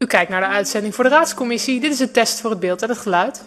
U kijkt naar de uitzending voor de Raadscommissie. Dit is een test voor het beeld en het geluid.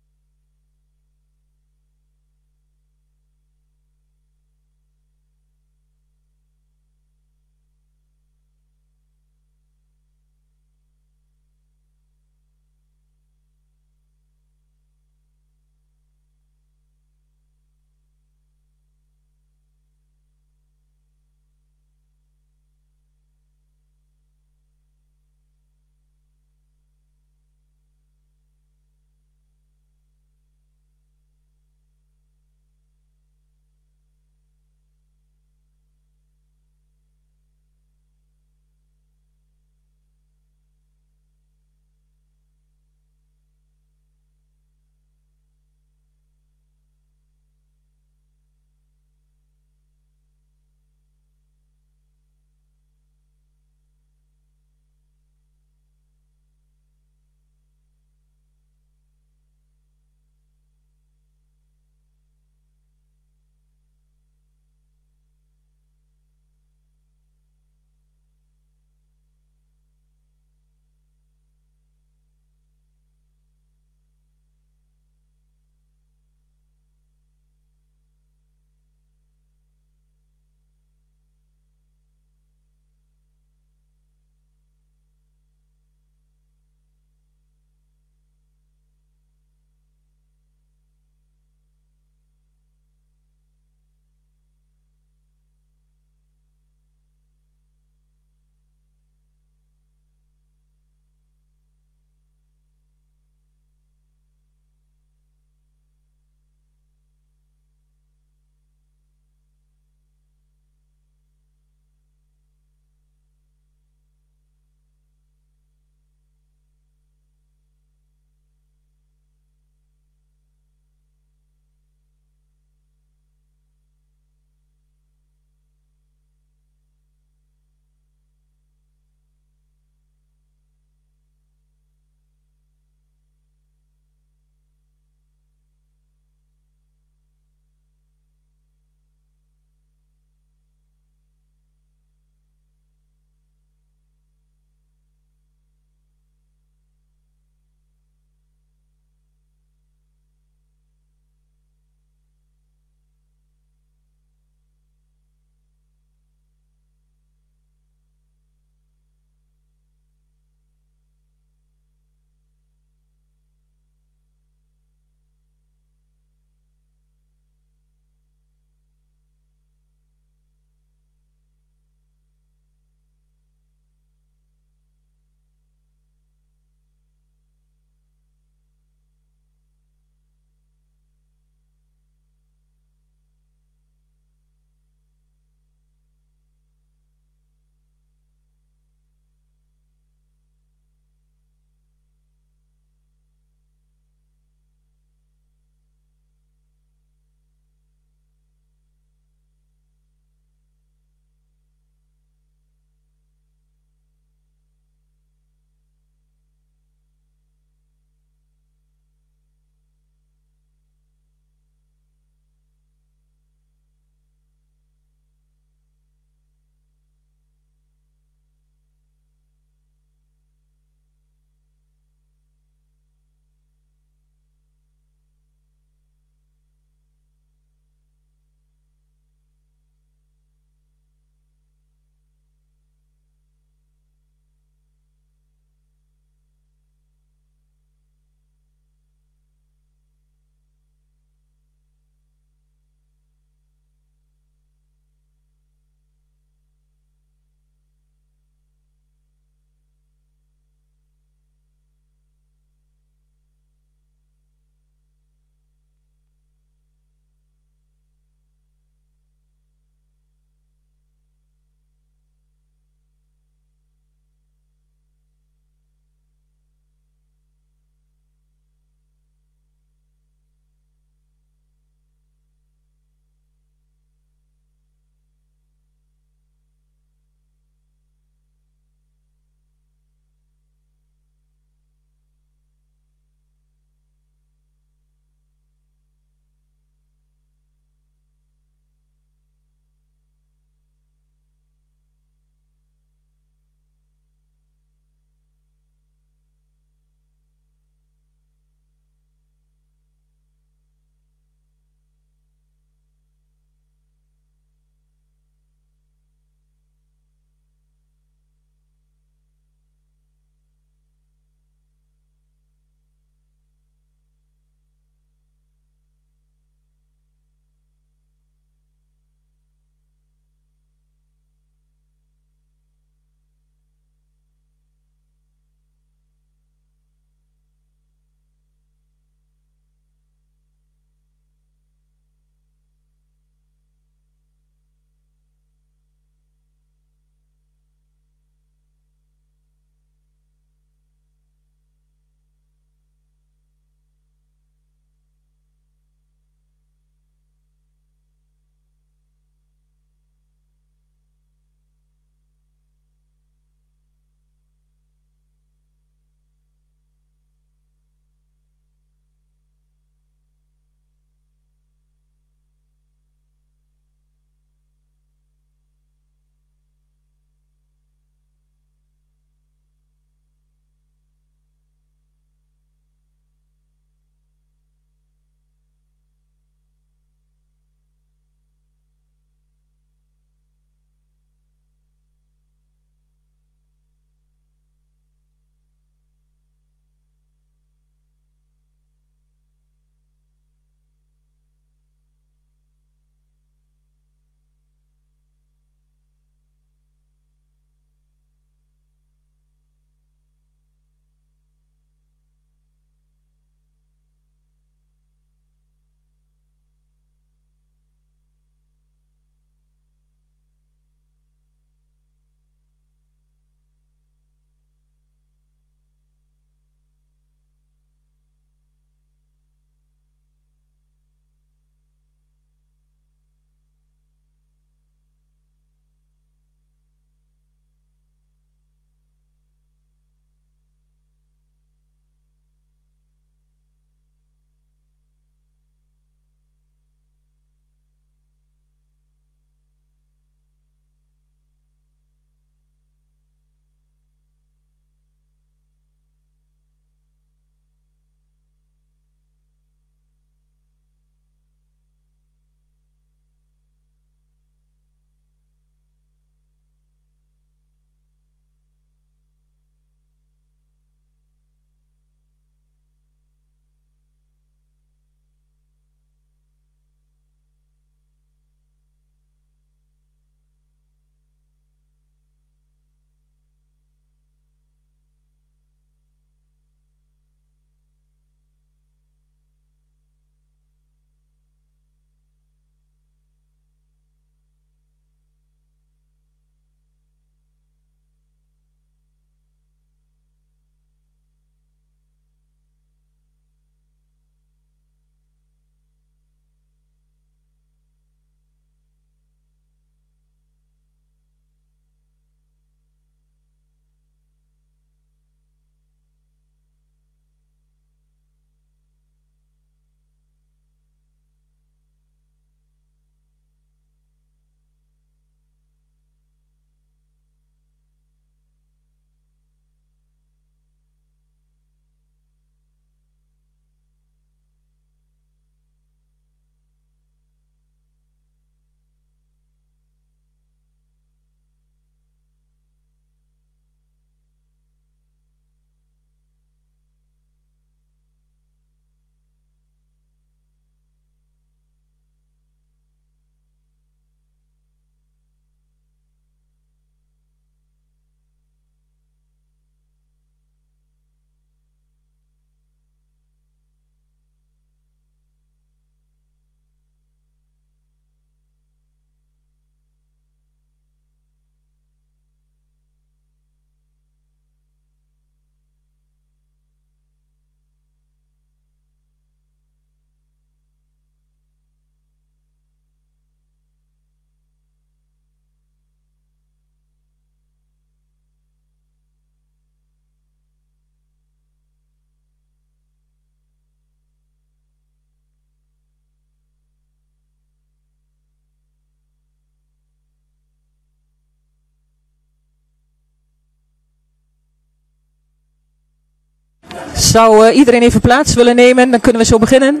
Zou iedereen even plaats willen nemen? Dan kunnen we zo beginnen.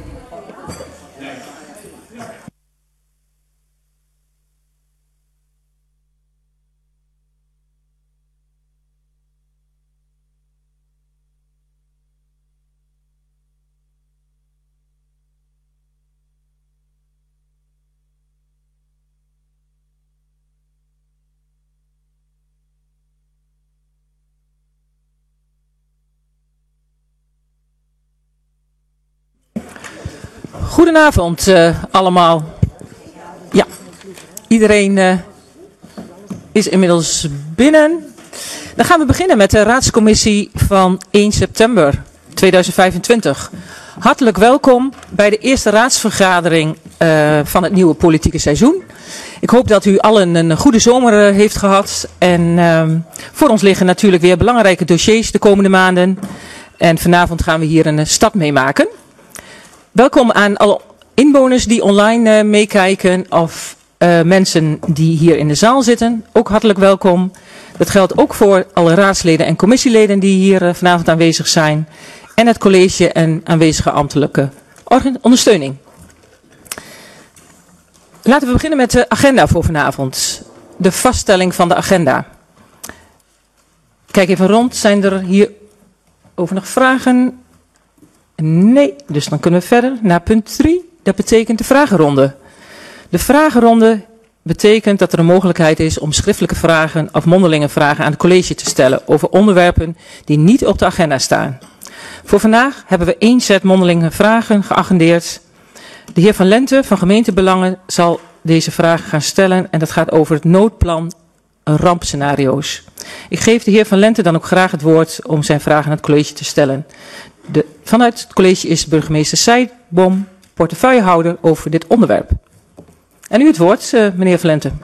Goedenavond allemaal. Ja, iedereen is inmiddels binnen. Dan gaan we beginnen met de raadscommissie van 1 september 2025. Hartelijk welkom bij de eerste raadsvergadering van het nieuwe politieke seizoen. Ik hoop dat u allen een goede zomer heeft gehad. En voor ons liggen natuurlijk weer belangrijke dossiers de komende maanden. En vanavond gaan we hier een stap mee maken. Welkom aan alle inwoners die online meekijken of mensen die hier in de zaal zitten. Ook hartelijk welkom. Dat geldt ook voor alle raadsleden en commissieleden die hier vanavond aanwezig zijn. En het college en aanwezige ambtelijke ondersteuning. Laten we beginnen met de agenda voor vanavond. De vaststelling van de agenda. Kijk even rond. Zijn er hierover nog vragen? Nee, dus dan kunnen we verder naar punt 3. Dat betekent de vragenronde. De vragenronde betekent dat er een mogelijkheid is om schriftelijke vragen of mondelinge vragen aan het college te stellen over onderwerpen die niet op de agenda staan. Voor vandaag hebben we 1 set mondelinge vragen geagendeerd. De heer Van Lente van Gemeentebelangen zal deze vragen gaan stellen en dat gaat over het noodplan rampscenario's. Ik geef de heer Van Lente dan ook graag het woord om zijn vragen aan het college te stellen. Vanuit het college is burgemeester Seijbom portefeuillehouder over dit onderwerp. En u het woord, meneer Van Lente.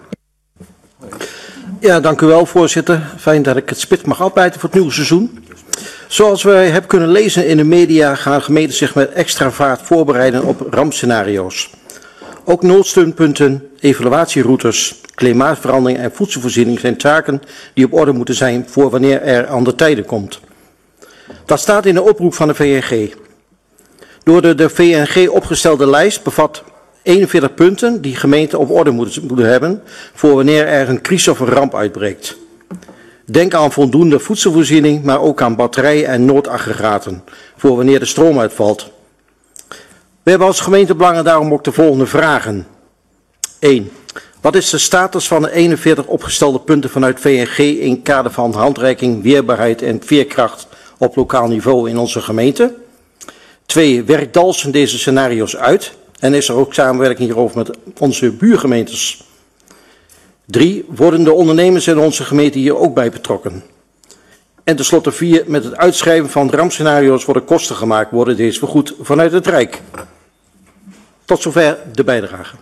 Ja, dank u wel, voorzitter. Fijn dat ik het spits mag afbijten voor het nieuwe seizoen. Zoals wij hebben kunnen lezen in de media gaan gemeenten zich met extra vaart voorbereiden op rampscenario's. Ook noodsteunpunten, evaluatieroutes, klimaatverandering en voedselvoorziening zijn taken die op orde moeten zijn voor wanneer er aan de tijden komt. Dat staat in de oproep van de VNG. Door de VNG opgestelde lijst bevat 41 punten die gemeenten op orde moeten hebben voor wanneer er een crisis of een ramp uitbreekt. Denk aan voldoende voedselvoorziening, maar ook aan batterijen en noodaggregaten voor wanneer de stroom uitvalt. We hebben als gemeentebelangen daarom ook de volgende vragen. 1. Wat is de status van de 41 opgestelde punten vanuit VNG in kader van handreiking, weerbaarheid en veerkracht op lokaal niveau in onze gemeente? 2. Werkt Dalfsen deze scenario's uit? En is er ook samenwerking hierover met onze buurgemeentes? 3. Worden de ondernemers in onze gemeente hier ook bij betrokken? En tenslotte 4. Met het uitschrijven van rampscenario's worden kosten gemaakt. Worden deze vergoed vanuit het Rijk? Tot zover de bijdrage.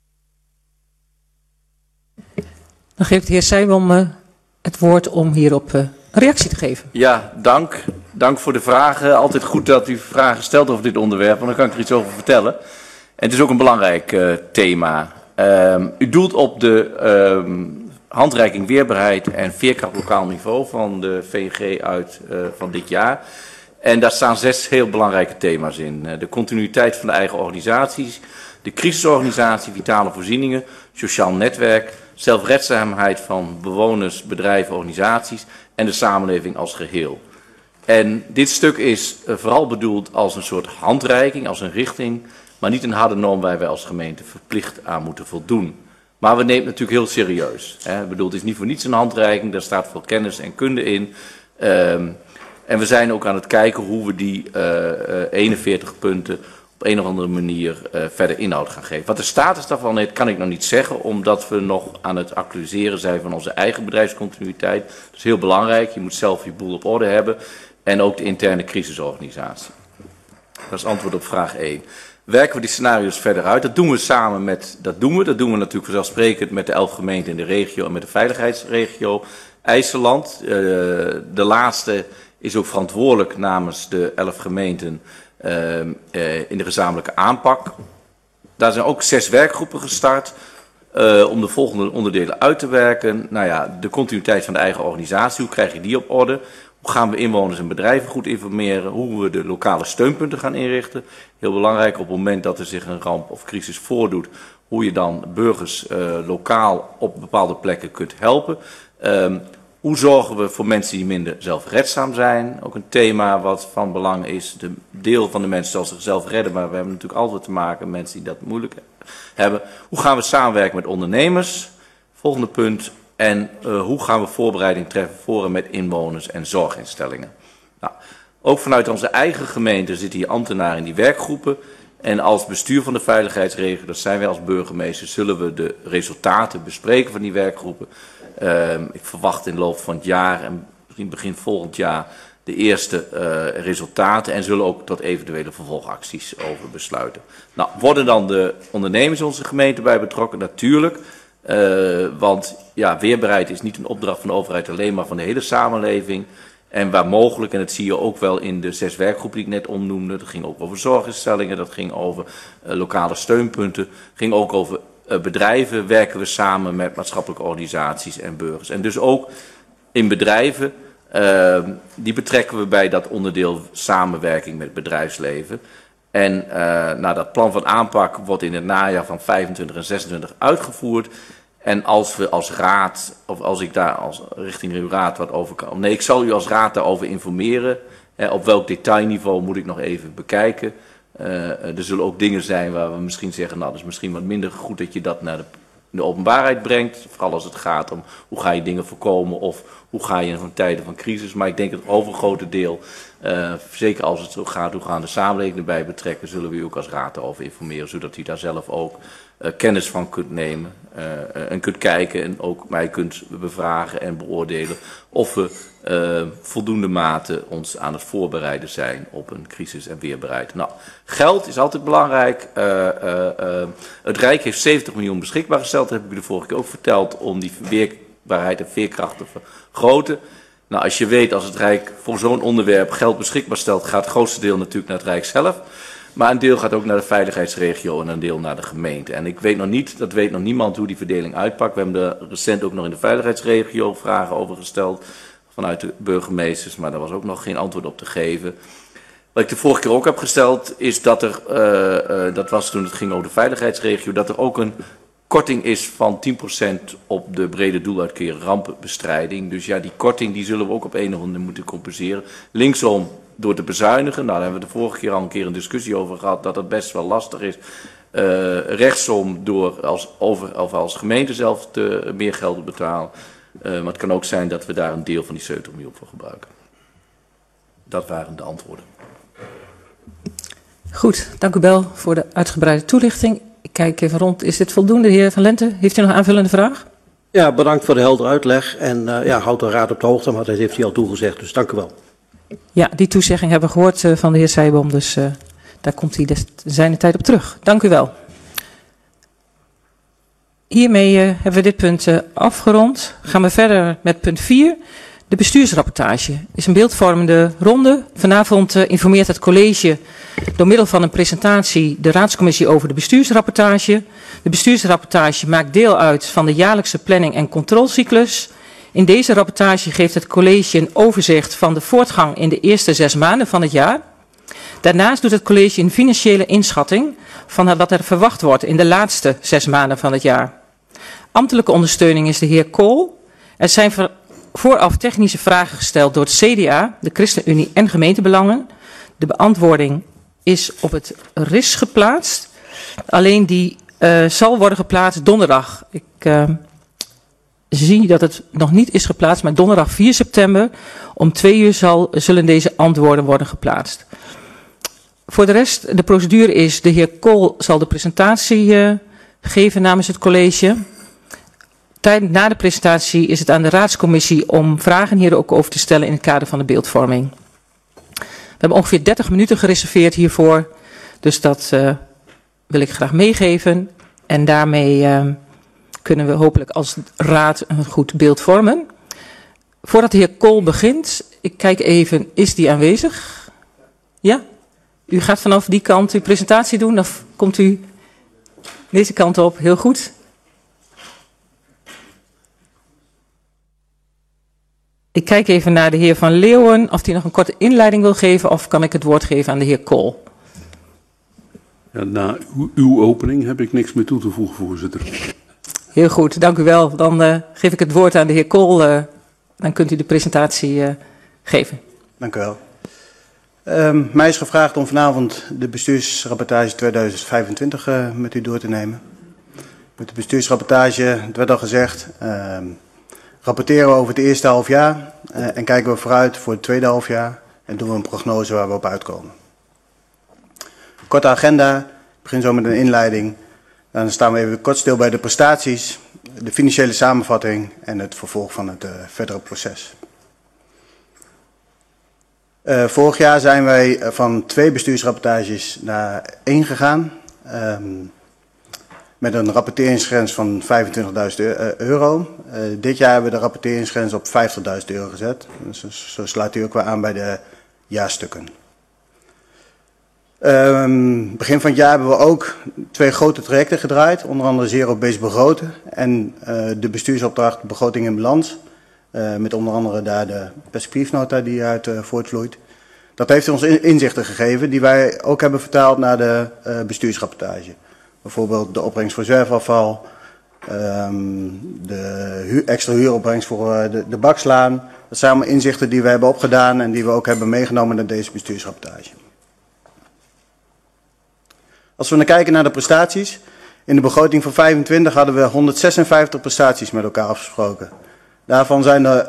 Dan geeft de heer Seijbom het woord om hierop een reactie te geven. Ja, dank. Dank voor de vragen. Altijd goed dat u vragen stelt over dit onderwerp, want dan kan ik er iets over vertellen. En het is ook een belangrijk thema. U doelt op de handreiking weerbaarheid en veerkracht lokaal niveau van de VNG uit van dit jaar. En daar staan 6 heel belangrijke thema's in. De continuïteit van de eigen organisaties, de crisisorganisatie, vitale voorzieningen, sociaal netwerk, zelfredzaamheid van bewoners, bedrijven, organisaties en de samenleving als geheel. En dit stuk is vooral bedoeld als een soort handreiking, als een richting, maar niet een harde norm waar wij als gemeente verplicht aan moeten voldoen. Maar we nemen het natuurlijk heel serieus. Ik bedoel, het is niet voor niets een handreiking, daar staat veel kennis en kunde in. En we zijn ook aan het kijken hoe we die 41 punten op een of andere manier verder inhoud gaan geven. Wat de status daarvan is, kan ik nog niet zeggen, omdat we nog aan het actualiseren zijn van onze eigen bedrijfscontinuïteit. Dat is heel belangrijk, je moet zelf je boel op orde hebben. En ook de interne crisisorganisatie. Dat is antwoord op vraag 1. Werken we die scenario's verder uit? Dat doen we samen met, dat doen we natuurlijk vanzelfsprekend met de 11 gemeenten in de regio en met de veiligheidsregio IJsseland. De laatste is ook verantwoordelijk namens de 11 gemeenten in de gezamenlijke aanpak. Daar zijn ook 6 werkgroepen gestart om de volgende onderdelen uit te werken. Nou ja, de continuïteit van de eigen organisatie, hoe krijg je die op orde? Hoe gaan we inwoners en bedrijven goed informeren? Hoe we de lokale steunpunten gaan inrichten. Heel belangrijk op het moment dat er zich een ramp of crisis voordoet. Hoe je dan burgers lokaal op bepaalde plekken kunt helpen. Hoe zorgen we voor mensen die minder zelfredzaam zijn? Ook een thema wat van belang is. De deel van de mensen zal zichzelf redden, maar we hebben natuurlijk altijd te maken met mensen die dat moeilijk hebben. Hoe gaan we samenwerken met ondernemers? Volgende punt. En hoe gaan we voorbereiding treffen voor en met inwoners en zorginstellingen? Nou, ook vanuit onze eigen gemeente zitten hier ambtenaren in die werkgroepen. En als bestuur van de veiligheidsregio, dat zijn wij als burgemeester, zullen we de resultaten bespreken van die werkgroepen. Ik verwacht in de loop van het jaar en misschien begin volgend jaar de eerste resultaten en zullen ook tot eventuele vervolgacties over besluiten. Nou, worden dan de ondernemers in onze gemeente bij betrokken? Natuurlijk. Want ja, weerbaarheid is niet een opdracht van de overheid alleen, maar van de hele samenleving. En waar mogelijk, en dat zie je ook wel in de 6 werkgroepen die ik net omnoemde, dat ging ook over zorginstellingen, dat ging over lokale steunpunten, ging ook over bedrijven, werken we samen met maatschappelijke organisaties en burgers. En dus ook in bedrijven, die betrekken we bij dat onderdeel samenwerking met het bedrijfsleven. En dat plan van aanpak wordt in het najaar van 25 en 26 uitgevoerd. En als we als raad, of als ik daar richting uw raad wat over kan. Nee, ik zal u als raad daarover informeren. Op welk detailniveau moet ik nog even bekijken. Er zullen ook dingen zijn waar we misschien zeggen, nou, dat is misschien wat minder goed dat je dat naar de openbaarheid brengt. Vooral als het gaat om hoe ga je dingen voorkomen of hoe ga je in tijden van crisis. Maar ik denk dat het overgrote deel, zeker als het zo gaat, hoe gaan de samenleving erbij betrekken, zullen we u ook als raad daarover informeren, zodat u daar zelf ook kennis van kunt nemen en kunt kijken en ook mij kunt bevragen en beoordelen of we voldoende mate ons aan het voorbereiden zijn op een crisis en weerbaarheid. Nou, geld is altijd belangrijk. Het Rijk heeft 70 miljoen beschikbaar gesteld, dat heb ik u de vorige keer ook verteld, om die weerbaarheid en veerkracht te vergroten. Nou, als je weet, als het Rijk voor zo'n onderwerp geld beschikbaar stelt, gaat het grootste deel natuurlijk naar het Rijk zelf. Maar een deel gaat ook naar de veiligheidsregio en een deel naar de gemeente. En ik weet nog niet, dat weet nog niemand hoe die verdeling uitpakt. We hebben er recent ook nog in de veiligheidsregio vragen over gesteld vanuit de burgemeesters, maar daar was ook nog geen antwoord op te geven. Wat ik de vorige keer ook heb gesteld is dat er, dat was toen het ging over de veiligheidsregio, dat er ook een korting is van 10% op de brede doeluitkering rampenbestrijding. Dus ja, die korting die zullen we ook op een of andere manier moeten compenseren. Linksom door te bezuinigen, nou daar hebben we de vorige keer al een keer een discussie over gehad dat het best wel lastig is. Rechtsom door als gemeente zelf meer geld te betalen. Maar het kan ook zijn dat we daar een deel van die 70 miljoen voor gebruiken. Dat waren de antwoorden. Goed, dank u wel voor de uitgebreide toelichting. Ik kijk even rond. Is dit voldoende, de heer Van Lente? Heeft u nog een aanvullende vraag? Ja, bedankt voor de heldere uitleg. En houd de raad op de hoogte, maar dat heeft hij al toegezegd. Dus dank u wel. Ja, die toezegging hebben we gehoord van de heer Sijboom. Dus daar komt hij zijn tijd op terug. Dank u wel. Hiermee hebben we dit punt afgerond. Gaan we verder met punt 4. De bestuursrapportage is een beeldvormende ronde. Vanavond informeert het college door middel van een presentatie de raadscommissie over de bestuursrapportage. De bestuursrapportage maakt deel uit van de jaarlijkse planning- en controlecyclus. In deze rapportage geeft het college een overzicht van de voortgang in de eerste 6 maanden van het jaar. Daarnaast doet het college een financiële inschatting van wat er verwacht wordt in de laatste 6 maanden van het jaar. Ambtelijke ondersteuning is de heer Kool. Er zijn vooraf technische vragen gesteld door het CDA, de ChristenUnie en gemeentebelangen. De beantwoording is op het RIS geplaatst. Alleen die zal worden geplaatst donderdag. Ik zie dat het nog niet is geplaatst, maar donderdag 4 september om 2 uur zullen deze antwoorden worden geplaatst. Voor de rest, de procedure is, de heer Kool zal de presentatie geven namens het college. Na de presentatie is het aan de raadscommissie om vragen hier ook over te stellen in het kader van de beeldvorming. We hebben ongeveer 30 minuten gereserveerd hiervoor, dus dat wil ik graag meegeven. En daarmee kunnen we hopelijk als raad een goed beeld vormen. Voordat de heer Kool begint, ik kijk even, is die aanwezig? Ja? U gaat vanaf die kant uw presentatie doen of komt u deze kant op? Heel goed. Ik kijk even naar de heer Van Leeuwen of hij nog een korte inleiding wil geven of kan ik het woord geven aan de heer Kool. Ja, na uw opening heb ik niks meer toe te voegen, voorzitter. Heel goed, dank u wel. Dan geef ik het woord aan de heer Kool. Dan kunt u de presentatie geven. Dank u wel. Mij is gevraagd om vanavond de bestuursrapportage 2025 met u door te nemen. Met de bestuursrapportage, het werd al gezegd, rapporteren we over het eerste halfjaar en kijken we vooruit voor het tweede halfjaar en doen we een prognose waar we op uitkomen. Korte agenda, ik begin zo met een inleiding. Dan staan we even kort stil bij de prestaties, de financiële samenvatting en het vervolg van het verdere proces. Vorig jaar zijn wij van 2 bestuursrapportages naar 1 gegaan. Met een rapporteringsgrens van €25.000. Dit jaar hebben we de rapporteringsgrens op €50.000 gezet. Dus zo sluit u ook weer aan bij de jaarstukken. Begin van het jaar hebben we ook 2 grote trajecten gedraaid. Onder andere zero-based begroten en de bestuursopdracht begroting in balans. Met onder andere daar de perspectiefnota die uit voortvloeit. Dat heeft ons inzichten gegeven die wij ook hebben vertaald naar de bestuursrapportage. Bijvoorbeeld de opbrengst voor zwerfafval, de extra huuropbrengst voor de Bakslaan. Dat zijn allemaal inzichten die we hebben opgedaan en die we ook hebben meegenomen naar deze bestuursrapportage. Als we dan kijken naar de prestaties. In de begroting van 25 hadden we 156 prestaties met elkaar afgesproken. Daarvan zijn er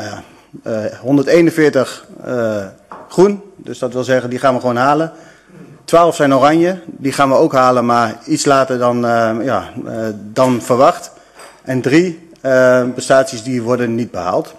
141 groen, dus dat wil zeggen die gaan we gewoon halen. 12 zijn oranje, die gaan we ook halen, maar iets later dan verwacht. En 3 prestaties die worden niet behaald.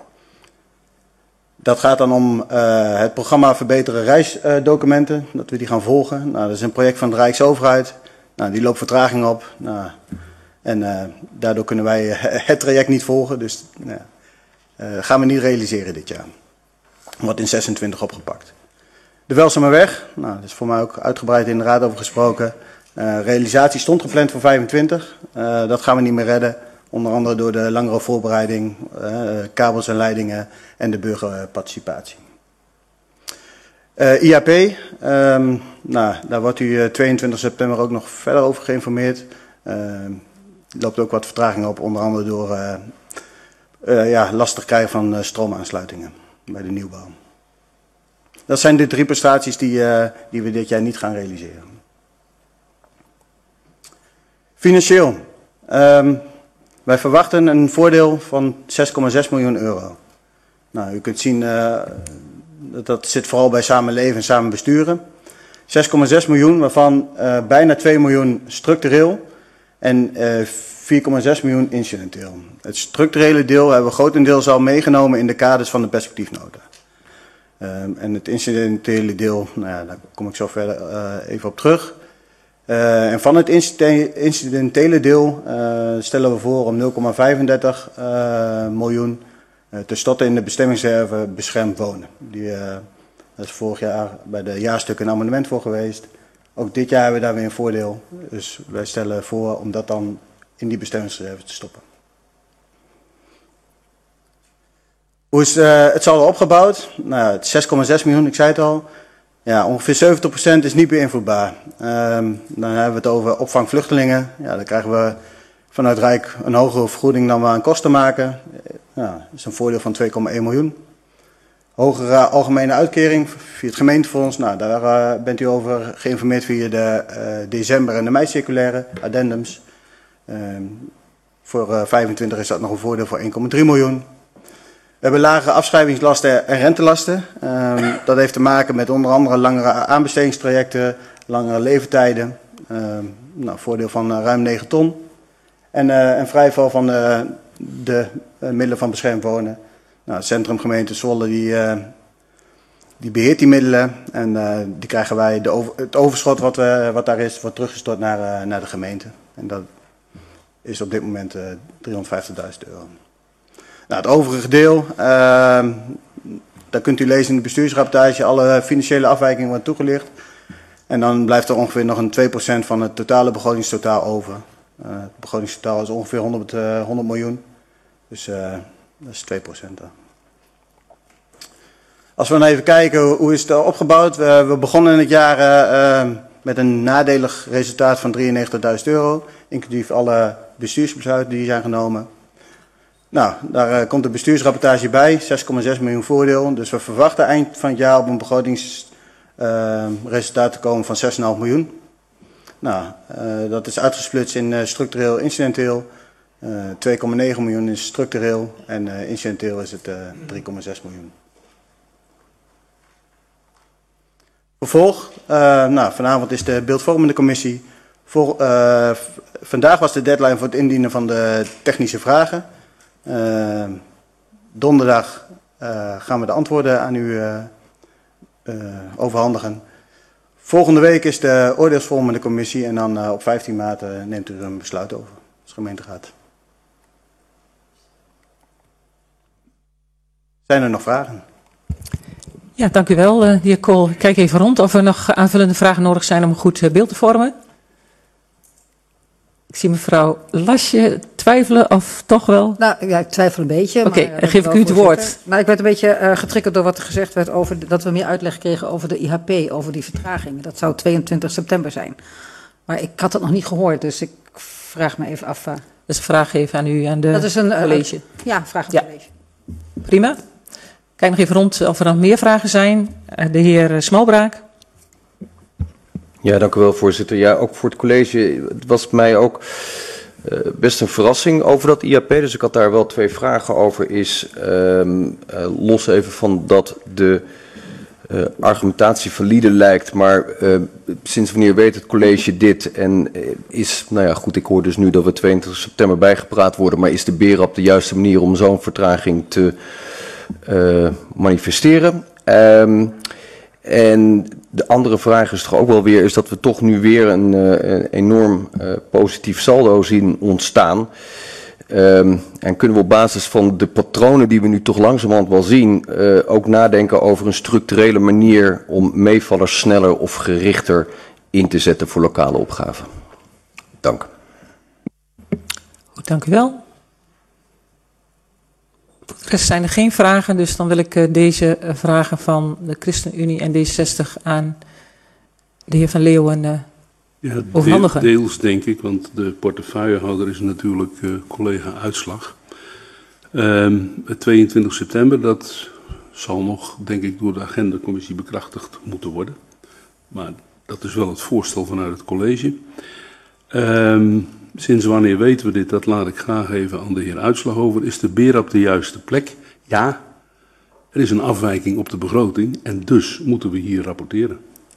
Dat gaat dan om het programma Verbeteren Reisdocumenten, dat we die gaan volgen. Nou, dat is een project van de Rijksoverheid. Nou, die loopt vertraging op. Nou, en daardoor kunnen wij het traject niet volgen. Dus gaan we niet realiseren dit jaar. Wordt in 26 opgepakt. De Welsamerweg, nou, dat is voor mij ook uitgebreid in de raad over gesproken. Realisatie stond gepland voor 25. Dat gaan we niet meer redden. Onder andere door de langere voorbereiding, kabels en leidingen en de burgerparticipatie. IAP, daar wordt u 22 september ook nog verder over geïnformeerd. Loopt ook wat vertraging op, onder andere door lastig krijgen van stroomaansluitingen bij de nieuwbouw. Dat zijn de 3 prestaties die we dit jaar niet gaan realiseren. Financieel. Wij verwachten een voordeel van €6,6 miljoen. Nou, u kunt zien dat zit vooral bij samenleven en samen besturen. 6,6 miljoen, waarvan bijna 2 miljoen structureel en 4,6 miljoen incidenteel. Het structurele deel hebben we grotendeels al meegenomen in de kaders van de perspectiefnota. En het incidentele deel, nou ja, daar kom ik zo verder even op terug. En van het incidentele deel stellen we voor om 0,35 miljoen te storten in de bestemmingsreserve beschermd wonen. Dat is vorig jaar bij de jaarstukken een amendement voor geweest. Ook dit jaar hebben we daar weer een voordeel. Dus wij stellen voor om dat dan in die bestemmingsreserve te stoppen. Hoe is het saldo opgebouwd? Nou, het 6,6 miljoen, ik zei het al. Ja, ongeveer 70% is niet beïnvloedbaar. Dan hebben we het over opvang vluchtelingen. Ja, dan krijgen we vanuit Rijk een hogere vergoeding dan we aan kosten maken. Ja, dat is een voordeel van 2,1 miljoen. Hogere algemene uitkering via het gemeentefonds. Nou, daar bent u over geïnformeerd via de december- en de mei-circulaire addendums. Voor 25 is dat nog een voordeel voor 1,3 miljoen. We hebben lagere afschrijvingslasten en rentelasten. Dat heeft te maken met onder andere langere aanbestedingstrajecten, langere leeftijden. Voordeel van ruim 9 ton. En vrijval van de middelen van beschermd wonen. Nou, het centrumgemeente Zwolle die beheert die middelen. En die krijgen wij, het overschot wat daar is, wordt teruggestort naar de gemeente. En dat is op dit moment €350.000. Nou, het overige deel, daar kunt u lezen in de bestuursrapportage, alle financiële afwijkingen worden toegelicht. En dan blijft er ongeveer nog een 2% van het totale begrotingstotaal over. Het begrotingstotaal is ongeveer 100 miljoen, dus dat is 2%. Als we dan even kijken hoe is het opgebouwd. We begonnen in het jaar met een nadelig resultaat van €93.000, inclusief alle bestuursbesluiten die zijn genomen. Nou, daar komt de bestuursrapportage bij, 6,6 miljoen voordeel. Dus we verwachten eind van het jaar op een begrotingsresultaat te komen van 6,5 miljoen. Nou, dat is uitgesplitst in structureel en incidenteel. 2,9 miljoen is structureel en incidenteel is het 3,6 miljoen. Vervolg, vanavond is de beeldvormende commissie. Vandaag was de deadline voor het indienen van de technische vragen. Donderdag gaan we de antwoorden aan u overhandigen. Volgende week is de oordeelsvormende commissie en dan op 15 maart neemt u er een besluit over als gemeenteraad. Zijn er nog vragen? Ja, dank u wel, de heer Kool. Ik kijk even rond of er nog aanvullende vragen nodig zijn om een goed beeld te vormen. Ik zie mevrouw Lasje twijfelen of toch wel? Nou ja, ik twijfel een beetje. Oké, dan geef ik u het woord. Maar ik werd een beetje getriggerd door wat er gezegd werd over dat we meer uitleg kregen over de IHP, over die vertraging. Dat zou 22 september zijn. Maar ik had dat nog niet gehoord, dus ik vraag me even af. Dat is een vraag even aan u en de dat is een college. Ja, vraag aan het college. Prima. Kijk nog even rond of er nog meer vragen zijn. De heer Smalbraak. Ja, dank u wel, voorzitter. Ja, ook voor het college. Het was mij ook best een verrassing over dat IAP. Dus ik had daar wel 2 vragen over. Los even van dat de argumentatie valide lijkt. Maar sinds wanneer weet het college dit? En nou ja, goed, ik hoor dus nu dat we 22 september bijgepraat worden. Maar is de BERAP de juiste manier om zo'n vertraging te manifesteren? En de andere vraag is toch ook wel weer, is dat we toch nu weer een enorm positief saldo zien ontstaan. En kunnen we op basis van de patronen die we nu toch langzamerhand wel zien, ook nadenken over een structurele manier om meevallers sneller of gerichter in te zetten voor lokale opgaven. Dank. Goed, dank u wel. Voor de rest zijn er geen vragen, dus dan wil ik deze vragen van de ChristenUnie en D66 aan de heer Van Leeuwen overhandigen. Deels denk ik, want de portefeuillehouder is natuurlijk collega Uitslag. 22 september, dat zal nog, denk ik, door de agendacommissie bekrachtigd moeten worden. Maar dat is wel het voorstel vanuit het college. Sinds wanneer weten we dit? Dat laat ik graag even aan de heer Uitslag over. Is de BERAP de juiste plek? Ja, er is een afwijking op de begroting en dus moeten we hier rapporteren.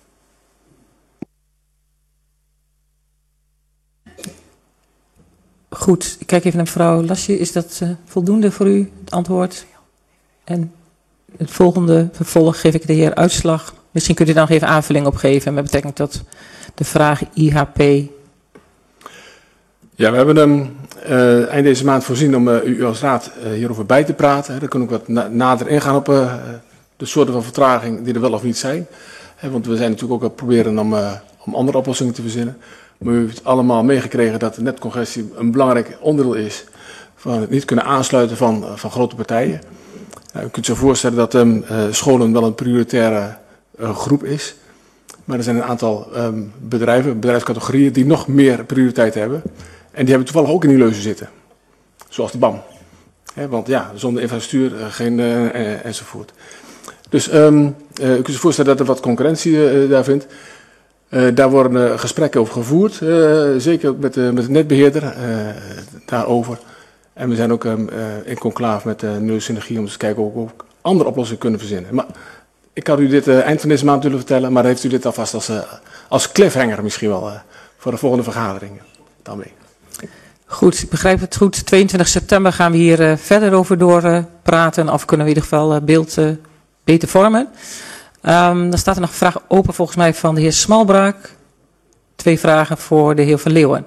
Goed, ik kijk even naar mevrouw Lasje. Is dat voldoende voor u, het antwoord? En het volgende vervolg geef ik de heer Uitslag. Misschien kunt u daar nog even aanvulling op geven met betrekking tot de vraag IHP. Ja, we hebben eind deze maand voorzien om u als raad hierover bij te praten. Dan kunnen we ook wat nader ingaan op de soorten van vertraging die er wel of niet zijn. Want we zijn natuurlijk ook proberen om andere oplossingen te verzinnen. Maar u heeft allemaal meegekregen dat de netcongestie een belangrijk onderdeel is van het niet kunnen aansluiten van grote partijen. U kunt zich voorstellen dat scholen wel een prioritaire groep is. Maar er zijn een aantal bedrijfscategorieën die nog meer prioriteit hebben. En die hebben toevallig ook in die leuzen zitten. Zoals de BAM. Want ja, zonder infrastructuur geen enzovoort. Dus u kunt zich voorstellen dat er wat concurrentie daar vindt. Daar worden gesprekken over gevoerd. Zeker ook met de netbeheerder daarover. En we zijn ook in conclave met Neurosynergie om te kijken of we ook andere oplossingen kunnen verzinnen. Maar ik had u dit eind van deze maand willen vertellen. Maar heeft u dit alvast als cliffhanger misschien wel voor de volgende vergaderingen dan mee. Goed, ik begrijp het goed. 22 september gaan we hier verder over doorpraten. Of kunnen we in ieder geval beeld beter vormen. Dan staat er nog een vraag open volgens mij van de heer Smalbraak. 2 vragen voor de heer Van Leeuwen.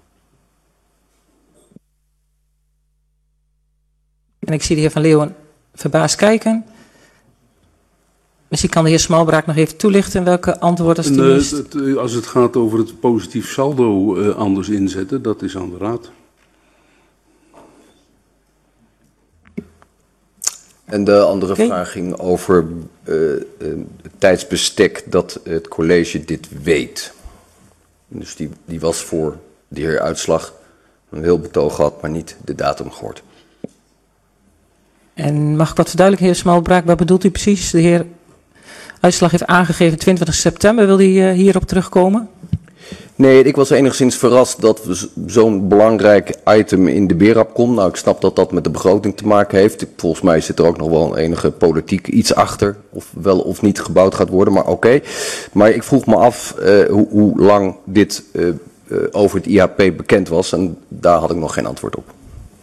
En ik zie de heer Van Leeuwen verbaasd kijken. Misschien kan de heer Smalbraak nog even toelichten welke antwoorden als het gaat over het positief saldo anders inzetten, dat is aan de raad. En de andere vraag ging over het tijdsbestek dat het college dit weet. Dus die was voor de heer Uitslag een heel betoog gehad, maar niet de datum gehoord. En mag ik wat verduidelijken, heer Smalbraak, wat bedoelt u precies? De heer Uitslag heeft aangegeven 22 september, wil hij hierop terugkomen? Nee, ik was enigszins verrast dat we zo'n belangrijk item in de BERAP komt. Nou, ik snap dat dat met de begroting te maken heeft. Volgens mij zit er ook nog wel enige politiek iets achter, of wel of niet gebouwd gaat worden, maar oké. Maar ik vroeg me af hoe lang dit over het IHP bekend was en daar had ik nog geen antwoord op.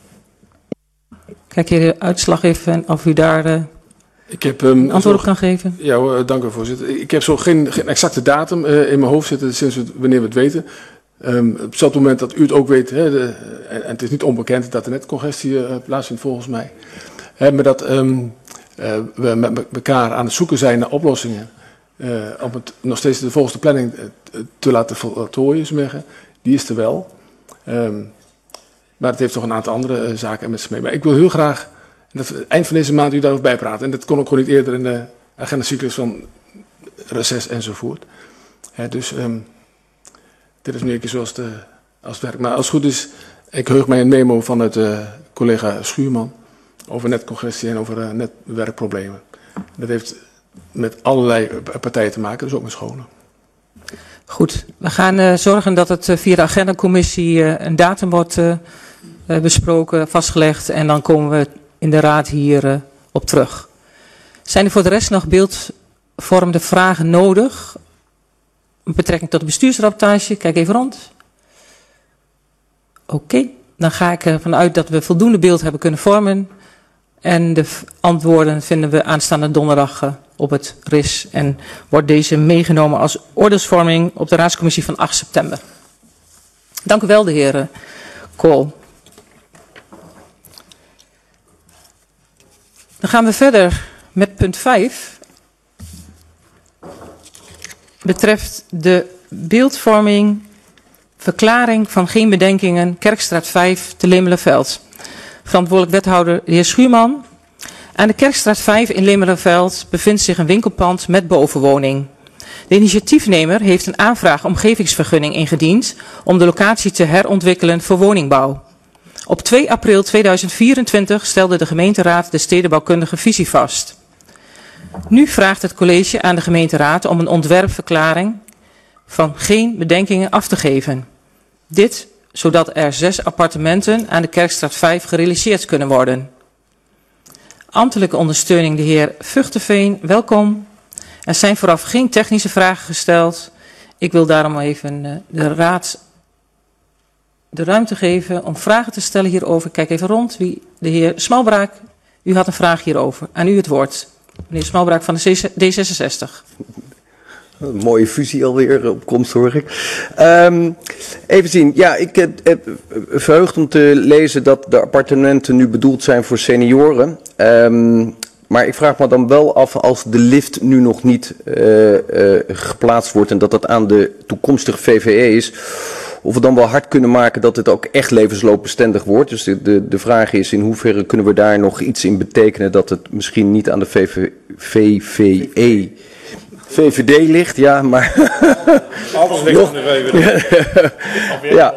Kijk, heer Uitslag even of u daar Ik heb antwoord op kan geven. Ja, dank u voorzitter. Ik heb zo geen exacte datum in mijn hoofd zitten sinds wanneer we het weten. Op hetzelfde moment dat u het ook weet, en het is niet onbekend dat er net congestie plaatsvindt volgens mij. Maar dat we met elkaar aan het zoeken zijn naar oplossingen om het nog steeds de volgende planning te laten voltooien, die is er wel. Maar het heeft toch een aantal andere zaken met zich mee. Maar ik wil heel graag dat we eind van deze maand u daarover bijpraten. En dat kon ook gewoon niet eerder in de agendacyclus van reces enzovoort. Dus dit is nu een keer zoals het werkt. Maar als het goed is, ik heug mij een memo vanuit collega Schuurman over netcongestie en over netwerkproblemen. Dat heeft met allerlei partijen te maken, dus ook met scholen. Goed, we gaan zorgen dat het via de agendacommissie een datum wordt besproken, vastgelegd. En dan komen we in de raad hier op terug. Zijn er voor de rest nog beeldvormende vragen nodig? Met betrekking tot de bestuursrapportage. Kijk even rond. Oké, dan ga ik ervan uit dat we voldoende beeld hebben kunnen vormen. En de antwoorden vinden we aanstaande donderdag op het RIS. En wordt deze meegenomen als oordeelsvorming op de raadscommissie van 8 september. Dank u wel, de heer Kool. Dan gaan we verder met punt 5. Betreft de beeldvorming, verklaring van geen bedenkingen, Kerkstraat 5 te Lemelenveld. Verantwoordelijk wethouder de heer Schuurman. Aan de Kerkstraat 5 in Lemelenveld bevindt zich een winkelpand met bovenwoning. De initiatiefnemer heeft een aanvraag omgevingsvergunning ingediend om de locatie te herontwikkelen voor woningbouw. Op 2 april 2024 stelde de gemeenteraad de stedenbouwkundige visie vast. Nu vraagt het college aan de gemeenteraad om een ontwerpverklaring van geen bedenkingen af te geven. Dit zodat er 6 appartementen aan de Kerkstraat 5 gerealiseerd kunnen worden. Ambtelijke ondersteuning de heer Vuchteveen, welkom. Er zijn vooraf geen technische vragen gesteld. Ik wil daarom even de raad de ruimte geven om vragen te stellen hierover. Kijk even rond. De heer Smalbraak, u had een vraag hierover. Aan u het woord. Meneer Smalbraak van de D66. Een mooie fusie alweer op komst, hoor ik. Even zien. Ja, ik heb verheugd om te lezen dat de appartementen nu bedoeld zijn voor senioren. Maar ik vraag me dan wel af, als de lift nu nog niet geplaatst wordt en dat dat aan de toekomstige VVE is, of we dan wel hard kunnen maken dat het ook echt levensloopbestendig wordt. Dus de vraag is, in hoeverre kunnen we daar nog iets in betekenen dat het misschien niet aan de VVD ligt, ja, maar alles ligt aan de VVD. Ja.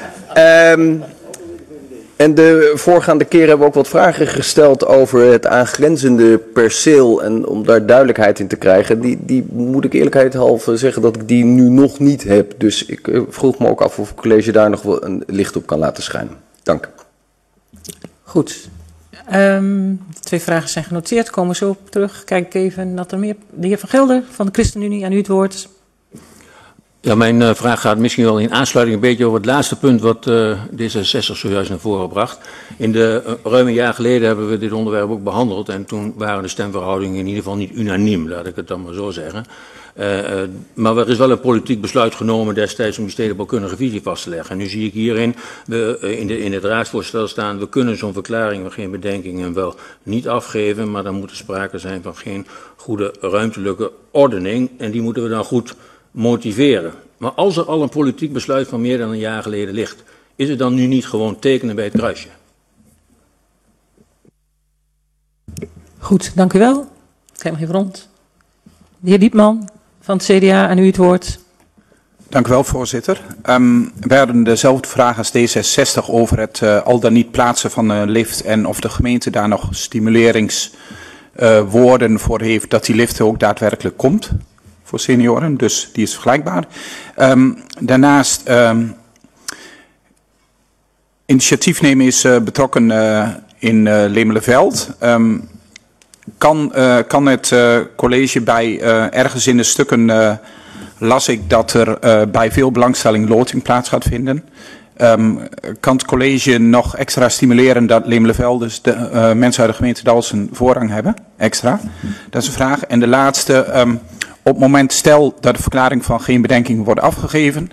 En de voorgaande keer hebben we ook wat vragen gesteld over het aangrenzende perceel. En om daar duidelijkheid in te krijgen, die moet ik eerlijkheidshalve zeggen dat ik die nu nog niet heb. Dus ik vroeg me ook af of het college daar nog wel een licht op kan laten schijnen. Dank. Goed. De 2 vragen zijn genoteerd, komen zo op terug. Kijk even dat er meer. De heer Van Gelder van de ChristenUnie, aan u het woord. Ja, mijn vraag gaat misschien wel in aansluiting een beetje over het laatste punt wat D66 zojuist naar voren bracht. Ruim een jaar geleden hebben we dit onderwerp ook behandeld en toen waren de stemverhoudingen in ieder geval niet unaniem, laat ik het dan maar zo zeggen. Maar er is wel een politiek besluit genomen destijds om die stedenbouwkundige visie vast te leggen. En nu zie ik hierin in het raadsvoorstel staan, we kunnen zo'n verklaring van geen bedenkingen wel niet afgeven, maar dan moet er sprake zijn van geen goede ruimtelijke ordening en die moeten we dan goed motiveren. Maar als er al een politiek besluit van meer dan een jaar geleden ligt, is het dan nu niet gewoon tekenen bij het kruisje? Goed, dank u wel. Ik krijg nog even rond. De heer Diepman van het CDA, aan u het woord. Dank u wel, voorzitter. We hadden dezelfde vraag als D66 over het al dan niet plaatsen van een lift en of de gemeente daar nog stimuleringswoorden voor heeft dat die lift ook daadwerkelijk komt voor senioren. Dus die is vergelijkbaar. Daarnaast, initiatiefnemen is betrokken in Lemelenveld. Kan het college bij ergens in de stukken las ik dat er bij veel belangstelling loting plaats gaat vinden. Kan het college nog extra stimuleren dat Lemelenvelders, de mensen uit de gemeente Dalfsen, voorrang hebben? Extra. Dat is een vraag. En de laatste, op het moment stel dat de verklaring van geen bedenking wordt afgegeven,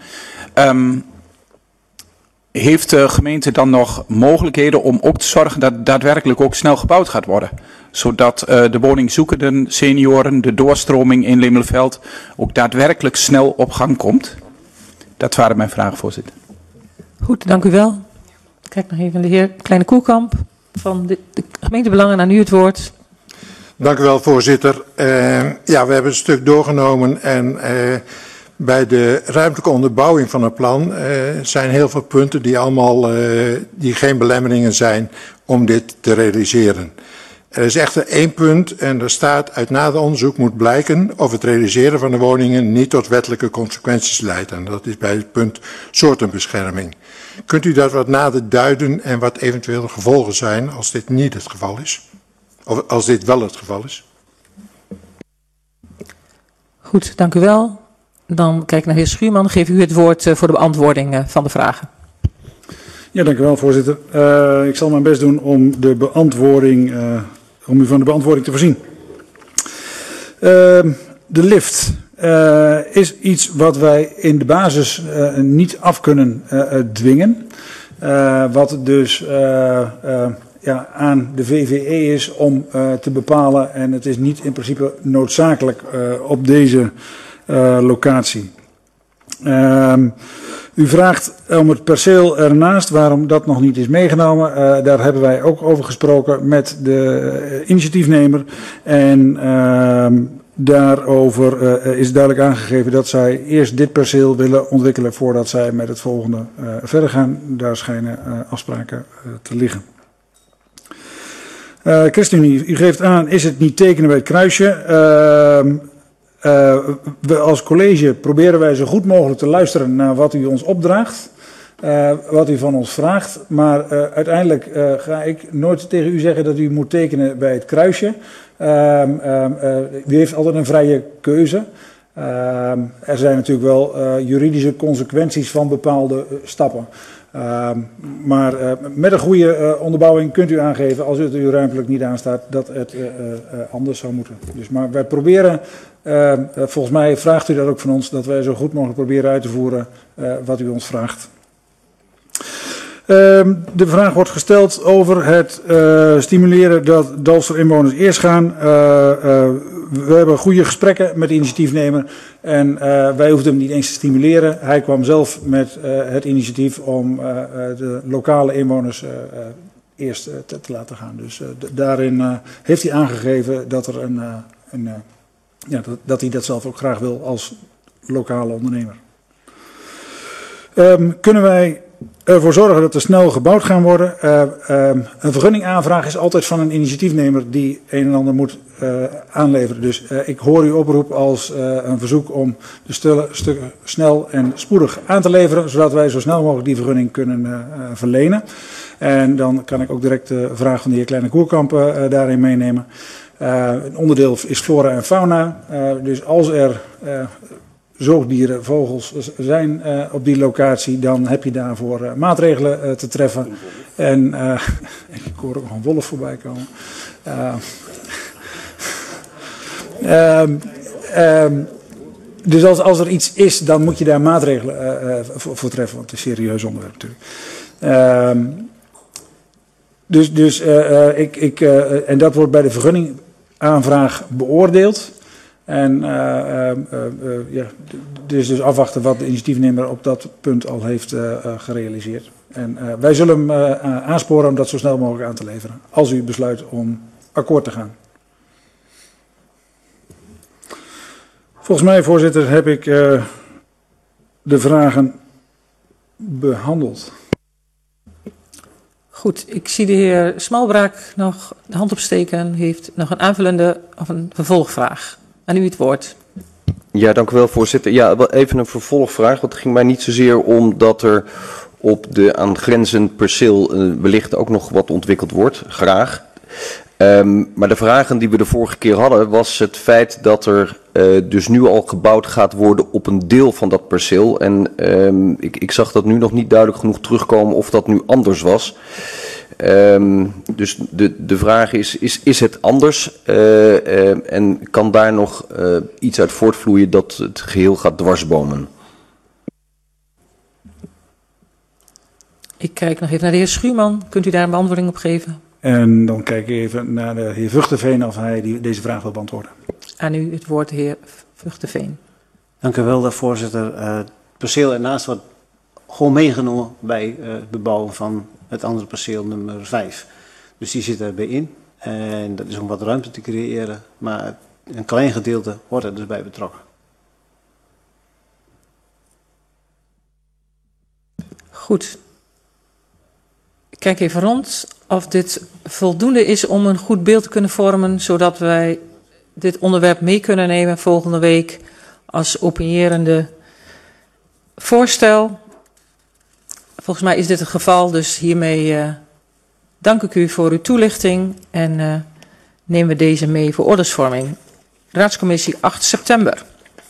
heeft de gemeente dan nog mogelijkheden om ook te zorgen dat daadwerkelijk ook snel gebouwd gaat worden? Zodat de woningzoekenden, senioren, de doorstroming in Lemelenveld ook daadwerkelijk snel op gang komt? Dat waren mijn vragen, voorzitter. Goed, dank u wel. Kijk nog even de heer Kleine Koelkamp van de gemeentebelangen, aan u het woord. Dank u wel, voorzitter. Ja, we hebben een stuk doorgenomen en bij de ruimtelijke onderbouwing van het plan zijn heel veel punten die geen belemmeringen zijn om dit te realiseren. Er is echter één punt en er staat: uit nader onderzoek moet blijken of het realiseren van de woningen niet tot wettelijke consequenties leidt. En dat is bij het punt soortenbescherming. Kunt u dat wat nader duiden en wat eventueel de gevolgen zijn als dit niet het geval is? Of als dit wel het geval is? Goed, dank u wel. Dan kijk ik naar de heer Schuurman. Geef u het woord voor de beantwoording van de vragen. Ja, dank u wel, voorzitter. Ik zal mijn best doen om om u van de beantwoording te voorzien. De lift is iets wat wij in de basis niet af kunnen dwingen. Wat dus aan de VVE is om te bepalen, en het is niet in principe noodzakelijk op deze locatie. U vraagt om het perceel ernaast, waarom dat nog niet is meegenomen. Daar hebben wij ook over gesproken met de initiatiefnemer. En daarover is duidelijk aangegeven dat zij eerst dit perceel willen ontwikkelen voordat zij met het volgende verder gaan. Daar schijnen afspraken te liggen. ChristenUnie, u geeft aan, is het niet tekenen bij het kruisje? We als college proberen wij zo goed mogelijk te luisteren naar wat u ons opdraagt, wat u van ons vraagt. Maar uiteindelijk ga ik nooit tegen u zeggen dat u moet tekenen bij het kruisje. U heeft altijd een vrije keuze. Er zijn natuurlijk wel juridische consequenties van bepaalde stappen. Maar met een goede onderbouwing kunt u aangeven, als het u ruimtelijk niet aanstaat, dat het anders zou moeten. Dus, maar wij proberen, volgens mij vraagt u dat ook van ons, dat wij zo goed mogelijk proberen uit te voeren wat u ons vraagt. De vraag wordt gesteld over het stimuleren dat Dalfser inwoners eerst gaan. We hebben goede gesprekken met de initiatiefnemer en wij hoefden hem niet eens te stimuleren. Hij kwam zelf met het initiatief om de lokale inwoners eerst te laten gaan. Dus daarin heeft hij aangegeven dat er dat hij dat zelf ook graag wil als lokale ondernemer. Kunnen wij ervoor zorgen dat er snel gebouwd gaan worden? Een vergunningaanvraag is altijd van een initiatiefnemer die een en ander moet aanleveren. Dus ik hoor uw oproep als een verzoek om de stukken snel en spoedig aan te leveren, zodat wij zo snel mogelijk die vergunning kunnen verlenen. En dan kan ik ook direct de vraag van de heer Kleine Koerkamp daarin meenemen. Een onderdeel is flora en fauna. Dus als er zoogdieren, vogels zijn op die locatie, dan heb je daarvoor maatregelen te treffen. En ik hoor ook nog een wolf voorbij komen. Dus als er iets is, dan moet je daar maatregelen voor treffen, want het is een serieus onderwerp natuurlijk. En dat wordt bij de vergunningaanvraag beoordeeld. En dus afwachten wat de initiatiefnemer op dat punt al heeft gerealiseerd. En wij zullen hem aansporen om dat zo snel mogelijk aan te leveren, als u besluit om akkoord te gaan. Volgens mij, voorzitter, heb ik de vragen behandeld. Goed, ik zie de heer Smalbraak nog de hand opsteken. Heeft nog een aanvullende of een vervolgvraag. Aan u het woord. Ja, dank u wel, voorzitter. Ja, wel even een vervolgvraag. Want het ging mij niet zozeer om dat er op de aangrenzend perceel wellicht ook nog wat ontwikkeld wordt. Graag. Maar de vragen die we de vorige keer hadden was het feit dat er dus nu al gebouwd gaat worden op een deel van dat perceel. En ik zag dat nu nog niet duidelijk genoeg terugkomen of dat nu anders was. Dus de vraag is het anders? En kan daar nog iets uit voortvloeien dat het geheel gaat dwarsbomen? Ik kijk nog even naar de heer Schuurman. Kunt u daar een beantwoording op geven? En dan kijk ik even naar de heer Vughtenveen of hij deze vraag wil beantwoorden. Aan u het woord, de heer Vughtenveen. Dank u wel, voorzitter. Het perceel ernaast wordt gewoon meegenomen bij het bebouwen van het andere perceel nummer 5. Dus die zit erbij in. En dat is om wat ruimte te creëren. Maar een klein gedeelte wordt er dus bij betrokken. Goed. Ik kijk even rond of dit voldoende is om een goed beeld te kunnen vormen, zodat wij dit onderwerp mee kunnen nemen volgende week als opinierende voorstel. Volgens mij is dit het geval, dus hiermee dank ik u voor uw toelichting en nemen we deze mee voor ordesvorming. Raadscommissie 8 september.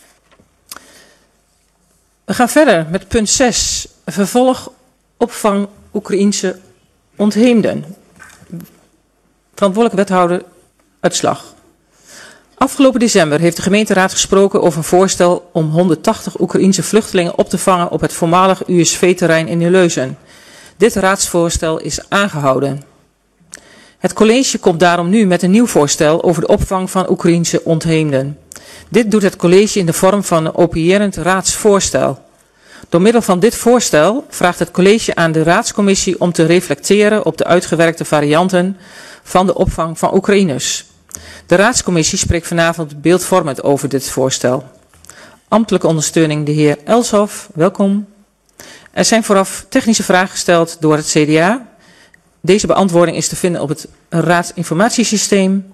We gaan verder met punt 6, vervolg opvang Oekraïense ontheemden. Verantwoordelijke wethouder uitslag. Afgelopen december heeft de gemeenteraad gesproken over een voorstel om 180 Oekraïense vluchtelingen op te vangen op het voormalig USV-terrein in Nieuwleusen. Dit raadsvoorstel is aangehouden. Het college komt daarom nu met een nieuw voorstel over de opvang van Oekraïense ontheemden. Dit doet het college in de vorm van een opinierend raadsvoorstel. Door middel van dit voorstel vraagt het college aan de raadscommissie om te reflecteren op de uitgewerkte varianten van de opvang van Oekraïners. De raadscommissie spreekt vanavond beeldvormend over dit voorstel. Ambtelijke ondersteuning de heer Elshoff, welkom. Er zijn vooraf technische vragen gesteld door het CDA. Deze beantwoording is te vinden op het raadsinformatiesysteem.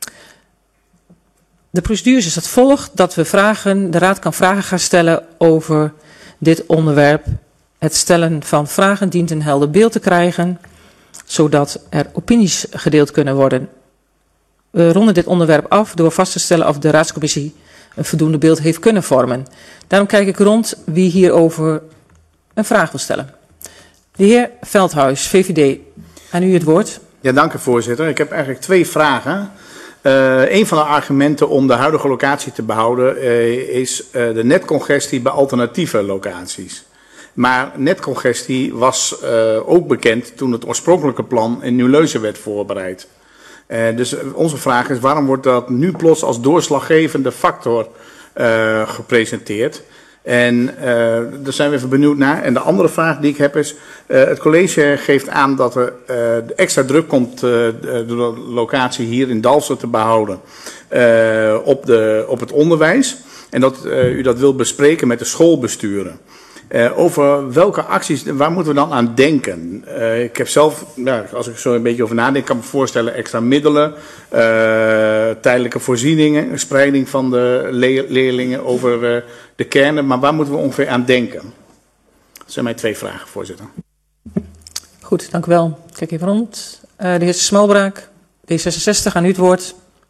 De procedure is als volgt dat de raad kan vragen gaan stellen over dit onderwerp. Het stellen van vragen dient een helder beeld te krijgen, zodat er opinies gedeeld kunnen worden. We ronden dit onderwerp af door vast te stellen of de raadscommissie een voldoende beeld heeft kunnen vormen. Daarom kijk ik rond wie hierover een vraag wil stellen. De heer Veldhuis, VVD, aan u het woord. Ja, dank u voorzitter. Ik heb eigenlijk 2 vragen. Een van de argumenten om de huidige locatie te behouden is de netcongestie bij alternatieve locaties. Maar netcongestie was ook bekend toen het oorspronkelijke plan in Nieuwleusen werd voorbereid. Dus onze vraag is, waarom wordt dat nu plots als doorslaggevende factor gepresenteerd? En daar zijn we even benieuwd naar. En de andere vraag die ik heb is, het college geeft aan dat er extra druk komt door de locatie hier in Dalfsen te behouden op het onderwijs. En dat u dat wil bespreken met de schoolbesturen. Over welke acties, waar moeten we dan aan denken? Ik heb zelf, als ik zo een beetje over nadenk, kan ik me voorstellen extra middelen, tijdelijke voorzieningen, spreiding van de leerlingen over de kernen. Maar waar moeten we ongeveer aan denken? Dat zijn mijn 2 vragen, voorzitter. Goed, dank u wel. Kijk even rond. De heer Smalbraak, D66, aan u het woord.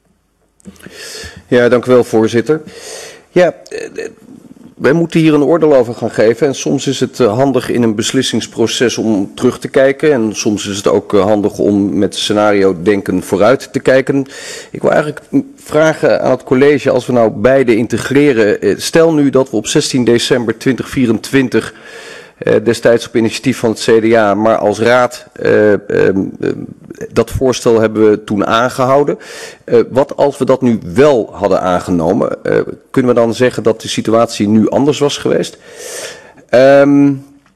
Ja, dank u wel, voorzitter. Ja, wij moeten hier een oordeel over gaan geven en soms is het handig in een beslissingsproces om terug te kijken en soms is het ook handig om met scenario denken vooruit te kijken. Ik wil eigenlijk vragen aan het college, als we nou beide integreren, stel nu dat we op 16 december 2024 destijds op initiatief van het CDA, maar als raad dat voorstel hebben we toen aangehouden. Wat als we dat nu wel hadden aangenomen? Kunnen we dan zeggen dat de situatie nu anders was geweest?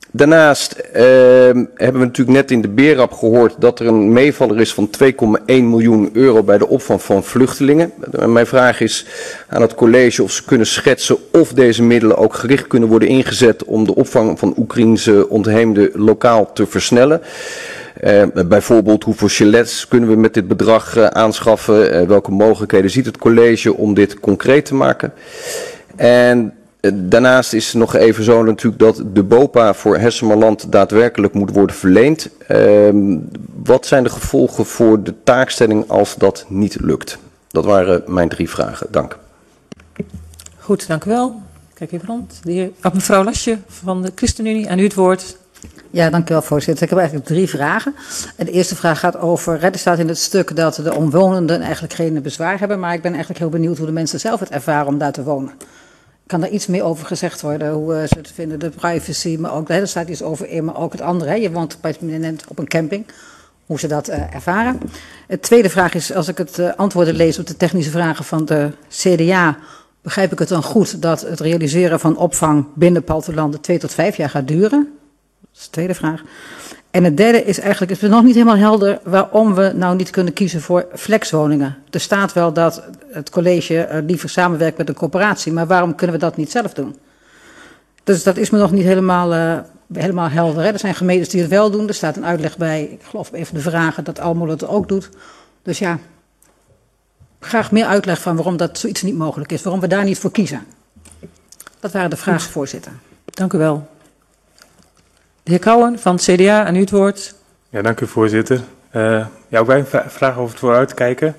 Daarnaast hebben we natuurlijk net in de BERAP gehoord dat er een meevaller is van 2,1 miljoen euro bij de opvang van vluchtelingen. Mijn vraag is aan het college of ze kunnen schetsen of deze middelen ook gericht kunnen worden ingezet om de opvang van Oekraïense ontheemden lokaal te versnellen. Bijvoorbeeld hoeveel chalets kunnen we met dit bedrag aanschaffen? Welke mogelijkheden ziet het college om dit concreet te maken? En daarnaast is nog even zo natuurlijk dat de BOPA voor Hessemerland daadwerkelijk moet worden verleend. Wat zijn de gevolgen voor de taakstelling als dat niet lukt? Dat waren mijn 3 vragen. Dank. Goed, dank u wel. Kijk even rond. Mevrouw Lasje van de ChristenUnie, aan u het woord. Ja, dank u wel, voorzitter. Ik heb eigenlijk 3 vragen. En de eerste vraag gaat over, er staat in het stuk dat de omwonenden eigenlijk geen bezwaar hebben, maar ik ben eigenlijk heel benieuwd hoe de mensen zelf het ervaren om daar te wonen. Kan daar iets meer over gezegd worden, hoe ze het vinden, de privacy, maar ook, er staat iets over in, maar ook het andere. Hè. Je woont permanent op een camping, hoe ze dat ervaren. De tweede vraag is, als ik het antwoorden lees op de technische vragen van de CDA, begrijp ik het dan goed dat het realiseren van opvang binnen plattelanden 2 tot 5 jaar gaat duren? Dat is de tweede vraag. En het derde is eigenlijk, het is nog niet helemaal helder waarom we nou niet kunnen kiezen voor flexwoningen. Er staat wel dat het college liever samenwerkt met een corporatie, maar waarom kunnen we dat niet zelf doen? Dus dat is me nog niet helemaal helder. Hè? Er zijn gemeentes die het wel doen. Er staat een uitleg bij, ik geloof even de vragen, dat Almelo het ook doet. Dus ja, graag meer uitleg van waarom dat zoiets niet mogelijk is. Waarom we daar niet voor kiezen. Dat waren de vragen, voorzitter. Dank u wel. De heer Kouwen van het CDA, aan u het woord. Ja, dank u voorzitter. Ja, ook wij een vraag over het vooruitkijken.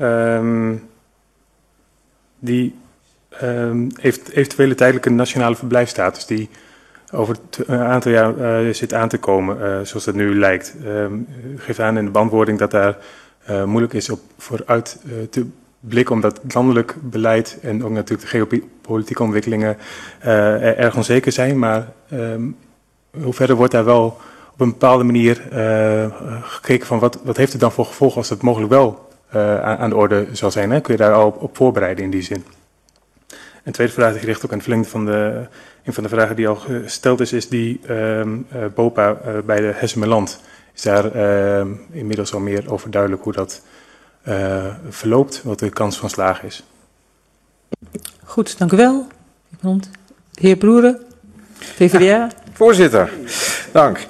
Die eventuele tijdelijke nationale verblijfsstatus die over een aantal jaar zit aan te komen, zoals dat nu lijkt. U geeft aan in de beantwoording dat daar moeilijk is op vooruit te blikken, omdat landelijk beleid en ook natuurlijk de geopolitieke ontwikkelingen erg onzeker zijn. Maar hoe verder wordt daar wel op een bepaalde manier gekeken van wat heeft het dan voor gevolgen als het mogelijk wel aan de orde zal zijn? Hè? Kun je daar al op voorbereiden in die zin? En de tweede vraag gericht ook aan het verlengde van een van de vragen die al gesteld is die BOPA bij de Hessemerland. Is daar inmiddels al meer over duidelijk hoe dat verloopt, wat de kans van slagen is? Goed, dank u wel. De heer Broeren, VVDA. Ja, voorzitter, dank.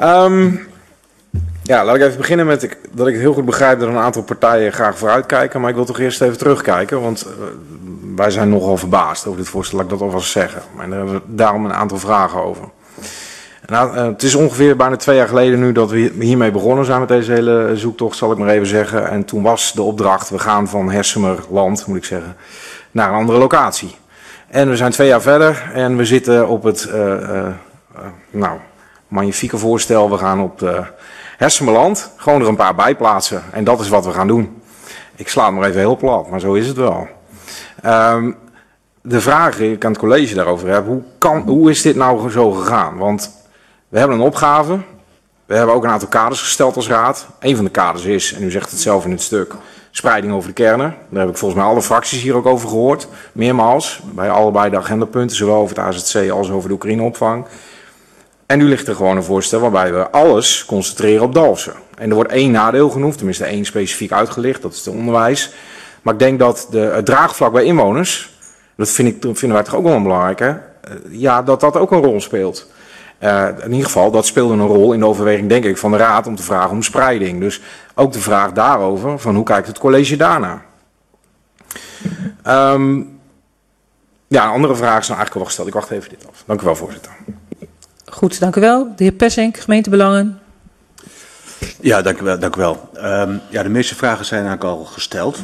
Ja, laat ik even beginnen met dat ik het heel goed begrijp dat een aantal partijen graag vooruitkijken. Maar ik wil toch eerst even terugkijken, want wij zijn nogal verbaasd over dit voorstel, laat ik dat alvast zeggen. Maar daar hebben we daarom een aantal vragen over. Nou, het is ongeveer bijna 2 jaar geleden nu dat we hiermee begonnen zijn met deze hele zoektocht, zal ik maar even zeggen. En toen was de opdracht, we gaan van Hessemerland, moet ik zeggen, naar een andere locatie. En we zijn 2 jaar verder en we zitten op het magnifieke voorstel. We gaan op Hessemerland gewoon er een paar bij plaatsen. En dat is wat we gaan doen. Ik sla het maar even heel plat, maar zo is het wel. De vraag die ik aan het college daarover heb, hoe is dit nou zo gegaan? Want we hebben een opgave. We hebben ook een aantal kaders gesteld als raad. Een van de kaders is, en u zegt het zelf in het stuk, spreiding over de kernen. Daar heb ik volgens mij alle fracties hier ook over gehoord. Meermaals, bij allebei de agendapunten, zowel over het AZC als over de Oekraïne-opvang. En nu ligt er gewoon een voorstel waarbij we alles concentreren op Dalfsen. En er wordt 1 nadeel genoemd, tenminste 1 specifiek uitgelicht, dat is het onderwijs. Maar ik denk dat het draagvlak bij inwoners, dat vinden wij toch ook wel belangrijk, hè? Ja, dat ook een rol speelt. In ieder geval, dat speelde een rol in de overweging, denk ik, van de raad om te vragen om spreiding. Dus ook de vraag daarover, van hoe kijkt het college daarnaar? Ja, een andere vraag is nou eigenlijk al gesteld. Ik wacht even dit af. Dank u wel, voorzitter. Goed, dank u wel. De heer Persink, gemeentebelangen. Ja, dank u wel. Ja, de meeste vragen zijn eigenlijk al gesteld.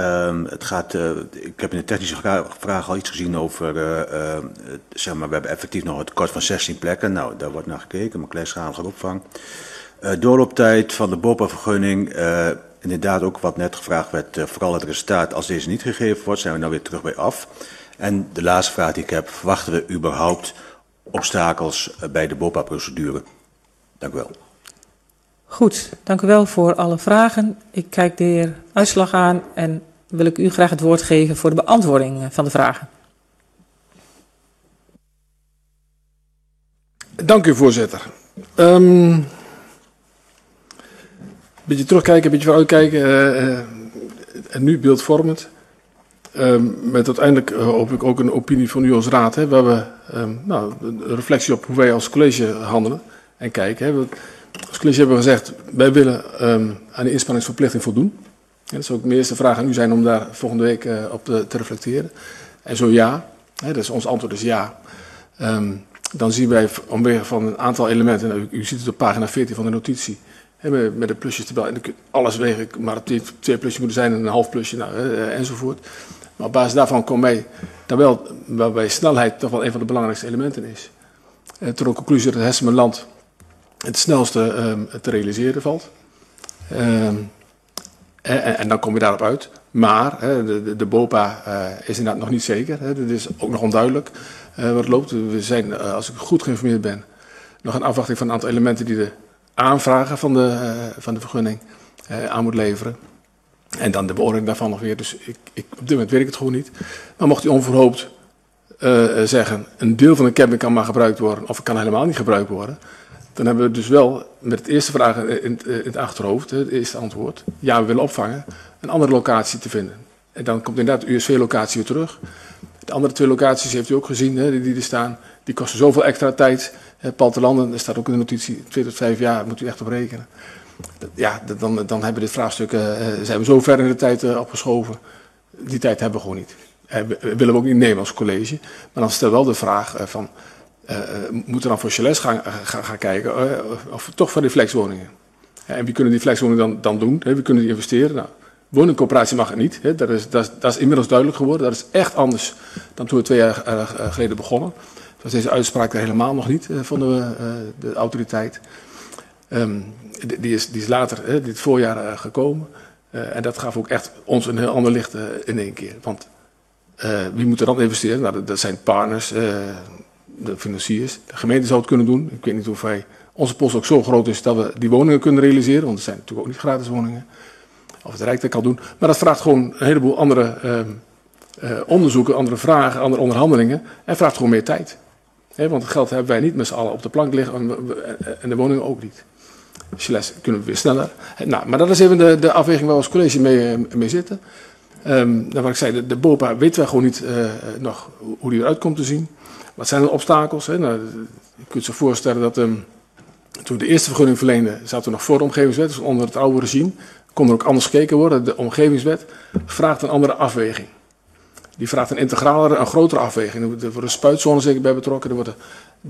Ik heb in de technische vraag al iets gezien over, zeg maar, we hebben effectief nog het tekort van 16 plekken. Nou, daar wordt naar gekeken, maar kleinschalige opvang. Doorlooptijd van de BOPA-vergunning, inderdaad ook wat net gevraagd werd, vooral het resultaat. Als deze niet gegeven wordt, zijn we nou weer terug bij af. En de laatste vraag die ik heb, verwachten we überhaupt obstakels bij de BOPA-procedure? Dank u wel. Goed, dank u wel voor alle vragen. Ik kijk de heer Uitslag aan en wil ik u graag het woord geven voor de beantwoording van de vragen. Dank u, voorzitter. Een beetje terugkijken, een beetje vooruitkijken. En nu beeldvormend. Met uiteindelijk hoop ik ook een opinie van u als raad. Hè, waar we een reflectie op hoe wij als college handelen en kijken. Hè. Als college hebben we gezegd, wij willen aan de inspanningsverplichting voldoen. Ja, dat zou ook mijn eerste vraag aan u zijn om daar volgende week op te reflecteren. En zo ja, hè, dus ons antwoord is ja. Dan zien wij omwege van een aantal elementen, nou, u ziet het op pagina 14 van de notitie, hè, met de plusjes erbij. En dan kun je alles wegen, maar op die 2 plusjes moeten zijn en een half plusje, nou, enzovoort. Maar op basis daarvan komen wij dan wel, waarbij snelheid toch wel een van de belangrijkste elementen is. Tot een conclusie dat het Hessenland het snelste te realiseren valt. En dan kom je daarop uit. Maar de BOPA is inderdaad nog niet zeker. Dat is ook nog onduidelijk wat loopt. We zijn, als ik goed geïnformeerd ben, nog een afwachting van een aantal elementen die de aanvragen van de vergunning aan moet leveren. En dan de beoordeling daarvan nog weer. Dus op dit moment weet ik het gewoon niet. Maar mocht u onverhoopt zeggen, een deel van de camping kan maar gebruikt worden, of het kan helemaal niet gebruikt worden, dan hebben we dus wel met het eerste vraag in het achterhoofd, het eerste antwoord, ja, we willen opvangen, een andere locatie te vinden. En dan komt inderdaad de USV-locatie weer terug. De andere 2 locaties heeft u ook gezien, hè, die er staan. Die kosten zoveel extra tijd. Paltelanden, er staat ook in de notitie, 2 tot 5 jaar moet u echt op rekenen. Ja, dan hebben we dit vraagstuk, zijn we zo ver in de tijd opgeschoven. Die tijd hebben we gewoon niet. Willen we ook niet nemen als college. Maar dan stel wel de vraag van, moeten we dan voor chalets gaan kijken, of toch voor die flexwoningen. En wie kunnen die flexwoningen dan doen? Wie kunnen die investeren? Nou, woningcoöperatie mag het niet. Dat is inmiddels duidelijk geworden. Dat is echt anders dan toen we 2 jaar geleden begonnen. Dat was deze uitspraak er helemaal nog niet van de autoriteit. Die is later, dit voorjaar gekomen. En dat gaf ook echt ons een heel ander licht in één keer. Want wie moet er dan investeren? Nou, dat zijn partners, de financiers. De gemeente zou het kunnen doen. Ik weet niet of onze post ook zo groot is dat we die woningen kunnen realiseren. Want het zijn natuurlijk ook niet gratis woningen. Of het Rijk dat kan doen. Maar dat vraagt gewoon een heleboel andere onderzoeken, andere vragen, andere onderhandelingen. En vraagt gewoon meer tijd. Want het geld hebben wij niet met z'n allen op de plank liggen en de woningen ook niet. Chalets kunnen we weer sneller. Nou, maar dat is even de afweging waar we als college mee zitten. Wat ik zei, de BOPA weten wij gewoon niet nog hoe die eruit komt te zien. Wat zijn de obstakels? Hè? Nou, je kunt zich voorstellen dat toen we de eerste vergunning verleenden, zaten we nog voor de omgevingswet, dus onder het oude regime. Kon er ook anders gekeken worden. De omgevingswet vraagt een andere afweging. Die vraagt een integralere, een grotere afweging. Er worden spuitzones zeker bij betrokken, er wordt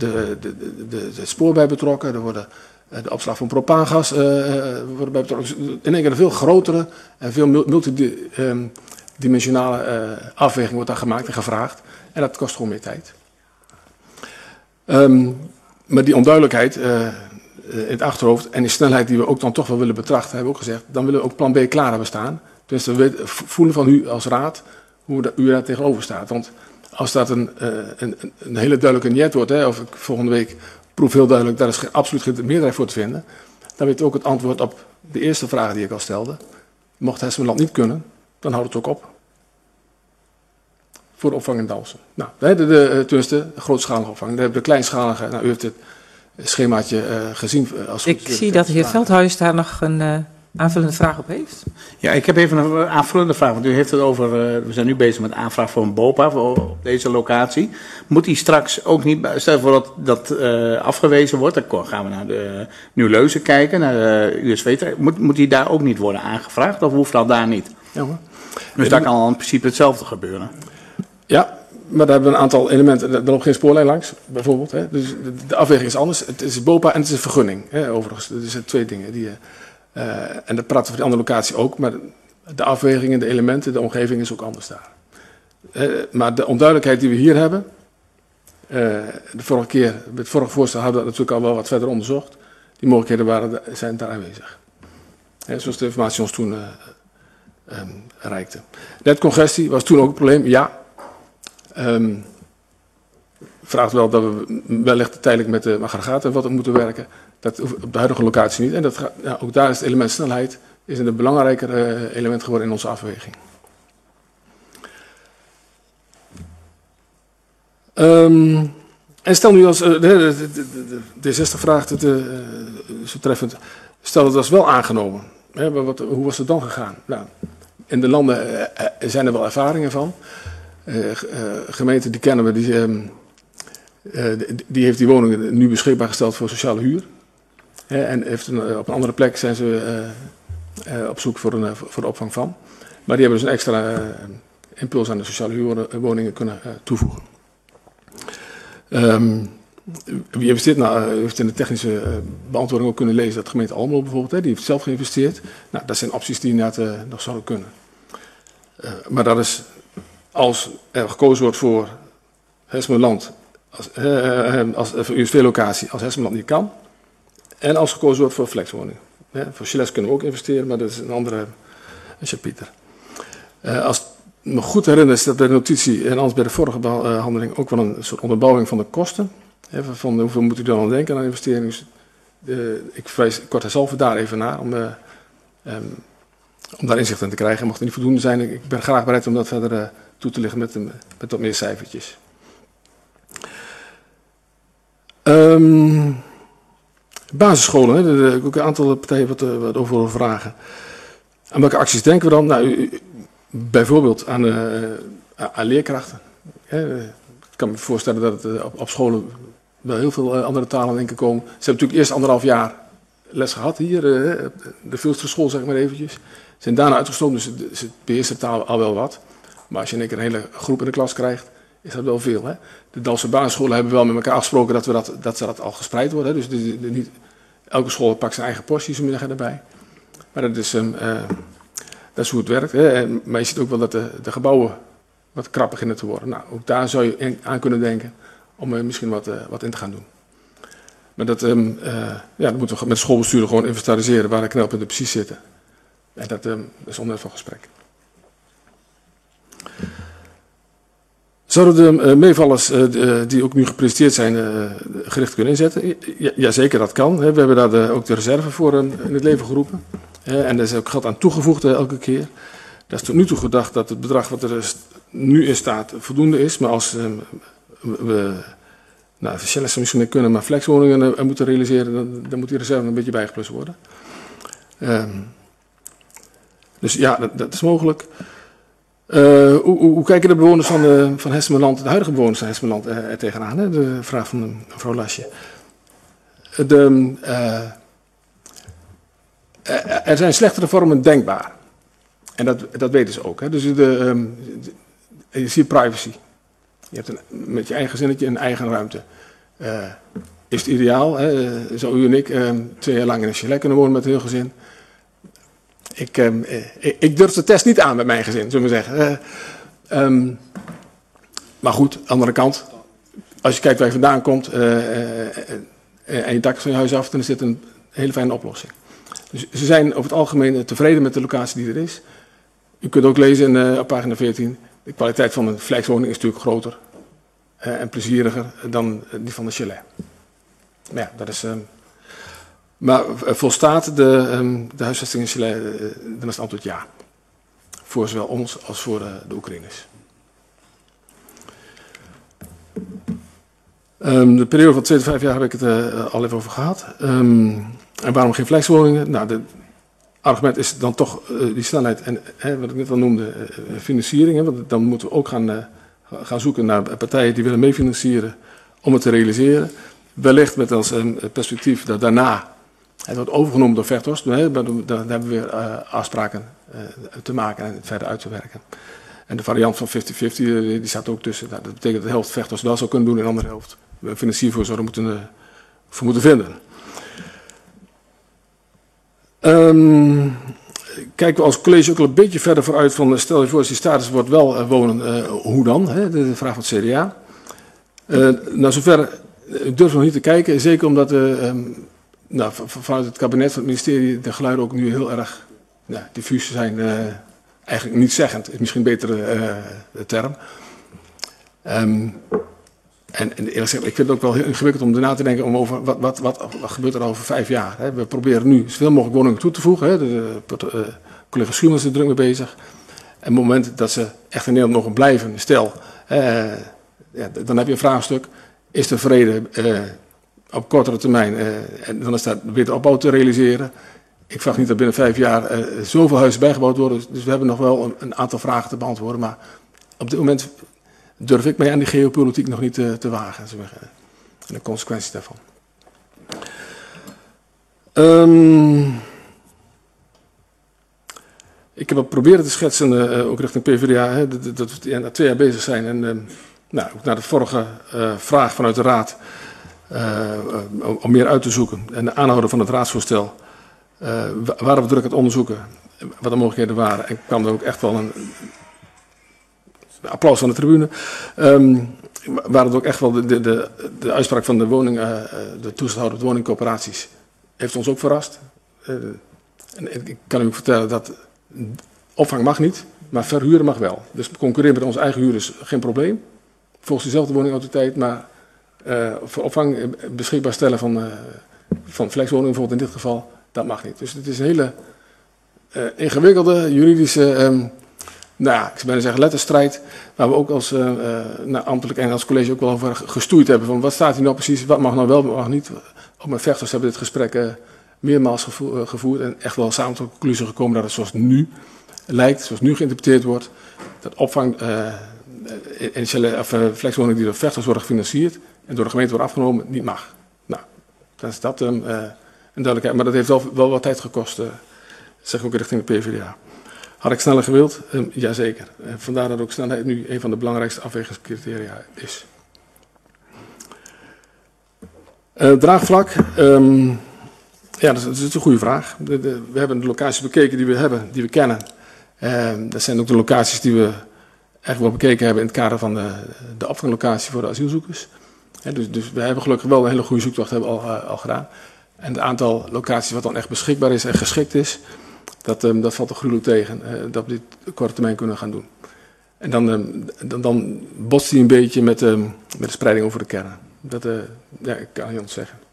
het spoor bij betrokken, er worden de opslag van propaangas worden bij betrokken. Dus in één keer een veel grotere en veel multidimensionale afweging wordt daar gemaakt en gevraagd. En dat kost gewoon meer tijd. Maar die onduidelijkheid in het achterhoofd en die snelheid die we ook dan toch wel willen betrachten, hebben we ook gezegd, dan willen we ook plan B klaar hebben staan. Dus we voelen van u als raad hoe u daar tegenover staat. Want als dat een hele duidelijke niet wordt, of ik volgende week proef heel duidelijk, daar is absoluut geen meerderheid voor te vinden, dan weet u ook het antwoord op de eerste vraag die ik al stelde. Mocht Hessenland niet kunnen, dan houdt het ook op. Voor de opvang in Dalfsen. Nou, tenminste, de grootschalige opvang. Dan hebben we de kleinschalige, nou, u heeft het schemaatje gezien. Ik zie dat de heer Veldhuis daar nog een aanvullende vraag op heeft. Ja, ik heb even een aanvullende vraag. Want u heeft het over, we zijn nu bezig met aanvraag voor een BOPA op deze locatie. Moet die straks ook niet, stel voor dat afgewezen wordt, dan gaan we naar de Nieuw-Leuzen kijken, naar de USV. Moet die daar ook niet worden aangevraagd of hoeft dat daar niet? Ja, hoor. Dus daar kan al in principe hetzelfde gebeuren. Ja, maar daar hebben we een aantal elementen. Er loopt geen spoorlijn langs, bijvoorbeeld. Hè. Dus de afweging is anders. Het is BOPA en het is een vergunning, hè, overigens. Dat zijn 2 dingen. En dat praten we voor die andere locatie ook. Maar de afwegingen, de elementen, de omgeving is ook anders daar. Maar de onduidelijkheid die we hier hebben. De vorige keer, met het vorige voorstel hadden we dat natuurlijk al wel wat verder onderzocht. Die mogelijkheden zijn daar aanwezig. Zoals de informatie ons toen reikte. Netcongestie was toen ook een probleem, ja. Vraagt wel dat we wellicht tijdelijk met de aggregaten wat moeten werken. Dat op de huidige locatie niet. En dat ook daar is het element snelheid is een belangrijker element geworden in onze afweging. En stel nu als, de D60 vraagt het zo treffend, stel dat was wel aangenomen. Hè, hoe was het dan gegaan? Nou, in de landen zijn er wel ervaringen van. Gemeenten die kennen we, die heeft die woningen nu beschikbaar gesteld voor sociale huur. En op een andere plek zijn ze op zoek voor de opvang van. Maar die hebben dus een extra impuls aan de sociale huurwoningen kunnen toevoegen. Wie investeert nou? Heeft in de technische beantwoording ook kunnen lezen dat de gemeente Almelo bijvoorbeeld, die heeft zelf geïnvesteerd. Nou, dat zijn opties die inderdaad nog zouden kunnen. Maar dat is als er gekozen wordt voor Hesmeland als USV-locatie, als Hesmeland niet kan. En als gekozen wordt voor flexwoningen. Voor Chiles kunnen we ook investeren, maar dat is een andere chapiter. Als ik me goed herinner is dat bij de notitie en anders bij de vorige behandeling ook wel een soort onderbouwing van de kosten. Van hoeveel moet u dan aan denken aan investeringen. Dus, ik verwijs kort daar even naar om daar inzicht in te krijgen. Mocht het niet voldoende zijn, ik ben graag bereid om dat verder toe te lichten met wat meer cijfertjes. Basisscholen, daar heb ik ook een aantal partijen wat over willen vragen. Aan welke acties denken we dan? Nou, bijvoorbeeld aan leerkrachten. Ik kan me voorstellen dat het op scholen wel heel veel andere talen in komen. Ze hebben natuurlijk eerst 1,5 jaar les gehad hier, de Vilstere school zeg maar eventjes. Ze zijn daarna uitgestroomd, dus ze beheersen de taal al wel wat. Maar als je in één keer een hele groep in de klas krijgt, is dat wel veel. Hè? De Dalfse basisscholen hebben wel met elkaar afgesproken dat ze al gespreid worden. Hè? Dus niet elke school pakt zijn eigen portie, zo zeggen erbij. Maar dat is hoe het werkt. Hè? Maar je ziet ook wel dat de gebouwen wat krap beginnen te worden. Nou, ook daar zou je aan kunnen denken om misschien wat in te gaan doen. Maar dat moeten we met schoolbesturen gewoon inventariseren waar de knelpunten precies zitten. En dat is onderwerp van gesprek. Zouden de meevallers die ook nu gepresenteerd zijn gericht kunnen inzetten? Ja, zeker, dat kan. We hebben daar ook de reserve voor in het leven geroepen. En daar is ook geld aan toegevoegd elke keer. Dat is tot nu toe gedacht dat het bedrag wat er nu in staat voldoende is. Maar als we Chelles misschien kunnen, maar flexwoningen moeten realiseren, dan moet die reserve een beetje bijgeplust worden. Dus ja, dat is mogelijk. Hoe kijken de bewoners van Hesmeland, de huidige bewoners van Hesmeland, er tegenaan? Hè? De vraag van mevrouw Lasje. Er zijn slechtere vormen denkbaar. En dat weten ze ook. Hè? Dus je ziet privacy. Je hebt met je eigen gezinnetje een eigen ruimte. Is het ideaal? Hè? Zou u en ik 2 jaar lang in een chalet kunnen wonen met een heel gezin? Ik durf de test niet aan met mijn gezin, zullen we zeggen. Maar goed, aan de andere kant, als je kijkt waar je vandaan komt en je dak is van je huis af, dan is dit een hele fijne oplossing. Dus ze zijn over het algemeen tevreden met de locatie die er is. U kunt ook lezen op pagina 14, de kwaliteit van een flexwoning is natuurlijk groter en plezieriger dan die van de chalet. Maar ja, dat is... Maar volstaat de huisvesting in Chile, dan is het antwoord ja. Voor zowel ons als voor de Oekraïners. De periode van 2 tot 5 jaar heb ik het al even over gehad. En waarom geen flexwoningen? Nou, het argument is dan toch die snelheid en wat ik net al noemde, financiering. Hè, want dan moeten we ook gaan zoeken naar partijen die willen meefinancieren om het te realiseren. Wellicht met als perspectief dat daarna het wordt overgenomen door Vechthorst. Daar hebben we weer afspraken te maken en het verder uit te werken. En de variant van 50-50 die staat ook tussen. Dat betekent dat de helft Vechthorst wel zou kunnen doen en de andere helft we financier voor zouden moeten vinden. Kijken we als college ook al een beetje verder vooruit van stel je voor als die status wordt wel wonen, hoe dan? Hè? De vraag van het CDA. Nou, zover durf ik nog niet te kijken, zeker omdat vanuit het kabinet, van het ministerie, de geluiden ook nu heel erg diffuus zijn. Eigenlijk niet zeggend, is misschien een betere term. En eerlijk gezegd, ik vind het ook wel heel ingewikkeld om erna te denken om over wat gebeurt er over 5 jaar. Hè? We proberen nu zoveel mogelijk woningen toe te voegen. Hè? De collega Schuurman is er druk mee bezig. En op het moment dat ze echt in Nederland nog een blijven stel, dan heb je een vraagstuk. is tevreden op kortere termijn. En dan is daar weer de opbouw te realiseren. Ik verwacht niet dat binnen 5 jaar zoveel huizen bijgebouwd worden. Dus we hebben nog wel een aantal vragen te beantwoorden. Maar op dit moment durf ik mij aan die geopolitiek nog niet te wagen. En de consequenties daarvan. Ik heb het proberen te schetsen, ook richting PvdA, dat we na 2 jaar bezig zijn. En ook naar de vorige vraag vanuit de Raad, om meer uit te zoeken. En de aanhouden van het raadsvoorstel, waren we druk aan het onderzoeken wat de mogelijkheden waren. En kwam er ook echt wel een applaus van de tribune. Waren het ook echt wel de uitspraak van de toezichthouder van woningcorporaties. Heeft ons ook verrast. En ik kan u vertellen dat opvang mag niet, maar verhuren mag wel. Dus concurreren met onze eigen huur is geen probleem. Volgens dezelfde woningautoriteit, maar voor opvang beschikbaar stellen van flexwoningen bijvoorbeeld in dit geval, dat mag niet. Dus het is een hele ingewikkelde juridische, ik zou bijna zeggen letterstrijd, waar we ook als ambtelijk en als college ook wel over gestoeid hebben. Van wat staat hier nou precies, wat mag nou wel, wat mag niet. Ook met vechters hebben we dit gesprek meermaals gevoerd en echt wel samen tot de conclusie gekomen dat het zoals het nu lijkt, zoals het nu geïnterpreteerd wordt, dat opvang flexwoningen die door vechters worden gefinancierd en door de gemeente worden afgenomen, niet mag. Nou, dan is dat een duidelijkheid. Maar dat heeft wel wat tijd gekost, zeg ik ook richting de PvdA. Had ik sneller gewild? Jazeker. Vandaar dat ook snelheid nu een van de belangrijkste afwegingscriteria is. Draagvlak. Ja, dat is een goede vraag. We hebben de locaties bekeken die we hebben, die we kennen. Dat zijn ook de locaties die we echt wel bekeken hebben in het kader van de opvanglocatie voor de asielzoekers. Dus we hebben gelukkig wel een hele goede zoektocht hebben al gedaan. En het aantal locaties wat dan echt beschikbaar is en geschikt is, dat valt er gruwelijk tegen. Dat we dit op korte termijn kunnen gaan doen. En dan botst hij een beetje met de spreiding over de kern. Dat ik kan niet anders zeggen.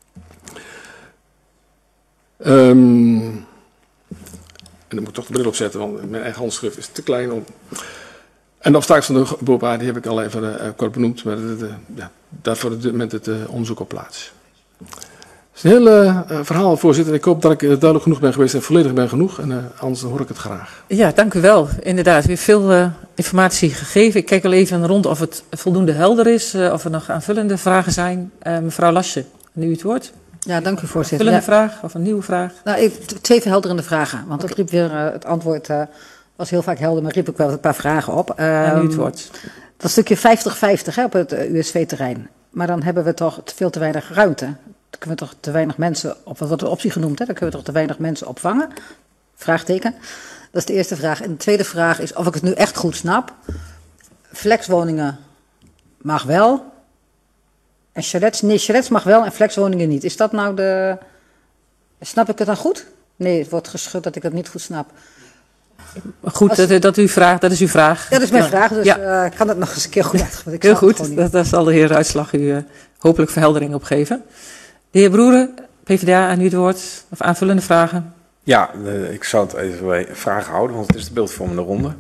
En dan moet ik toch de bril opzetten, want mijn eigen handschrift is te klein om. En de obstakels van de BOPA, die heb ik al even kort benoemd, maar daar voor het moment het onderzoek op plaats. Het is een heel verhaal, voorzitter. Ik hoop dat ik duidelijk genoeg ben geweest en volledig ben genoeg. En anders hoor ik het graag. Ja, dank u wel. Inderdaad, weer veel informatie gegeven. Ik kijk wel even rond of het voldoende helder is, of er nog aanvullende vragen zijn. Mevrouw Lasje, nu het woord. Ja, dank u voorzitter. Aanvullende vraag of een nieuwe vraag? Nou, 2 verhelderende vragen, want ik riep weer, het antwoord was heel vaak helder, maar riep ik wel een paar vragen op. En nu het woord. Dat stukje 50-50 op het USV-terrein, maar dan hebben we toch veel te weinig ruimte. Dan kunnen we toch te weinig mensen op, wat wordt de optie genoemd, hè? Dan kunnen we toch te weinig mensen opvangen? Vraagteken. Dat is de eerste vraag. En de tweede vraag is of ik het nu echt goed snap. Flexwoningen mag wel. En chalets mag wel en flexwoningen niet. Is dat nou de... Snap ik het dan goed? Nee, het wordt geschud dat ik het niet goed snap. Goed, dat u vraagt, dat is uw vraag. Ja, dat is mijn vraag, dus ik kan het nog eens een keer goed uitleggen. Heel goed, daar zal de heer Uitslag u hopelijk verheldering op geven. De heer Broeren, PvdA, aan u het woord. Of aanvullende vragen? Ja, ik zou het even bij vragen houden, want het is de beeldvormende ronde.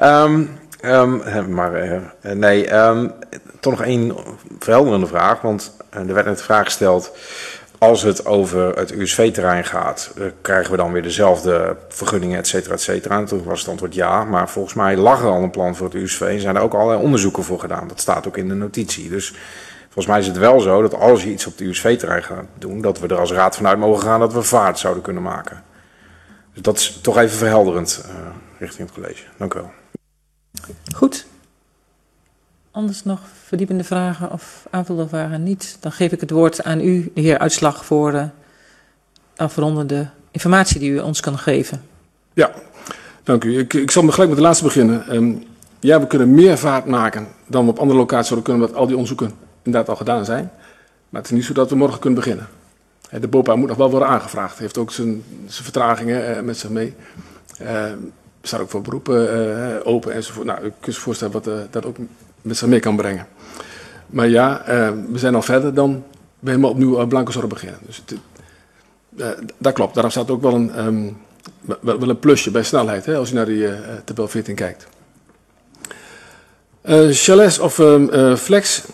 Toch nog 1 verhelderende vraag, want er werd net de vraag gesteld, als het over het USV-terrein gaat, krijgen we dan weer dezelfde vergunningen, et cetera, En toen was het antwoord ja, maar volgens mij lag er al een plan voor het USV en zijn er ook allerlei onderzoeken voor gedaan. Dat staat ook in de notitie. Dus volgens mij is het wel zo dat als je iets op het USV-terrein gaat doen, dat we er als raad vanuit mogen gaan dat we vaart zouden kunnen maken. Dus dat is toch even verhelderend richting het college. Dank u wel. Goed. Anders nog verdiepende vragen of aanvullende vragen niet? Dan geef ik het woord aan u, de heer Uitslag, voor de afrondende informatie die u ons kan geven. Ja, dank u. Ik zal gelijk met de laatste beginnen. Ja, we kunnen meer vaart maken dan we op andere locaties zouden kunnen, omdat al die onderzoeken inderdaad al gedaan zijn. Maar het is niet zo dat we morgen kunnen beginnen. De BOPA moet nog wel worden aangevraagd. Heeft ook zijn vertragingen met zich mee. Er staat ook voor beroepen open enzovoort. Nou, u kunt zich voorstellen wat dat ook met zich mee kan brengen. Maar ja, we zijn al verder dan we helemaal opnieuw blanco zouden beginnen. Dus dat klopt. Daarom staat ook wel een plusje bij snelheid, hè, als je naar die tabel 14 kijkt. Chalets of flex.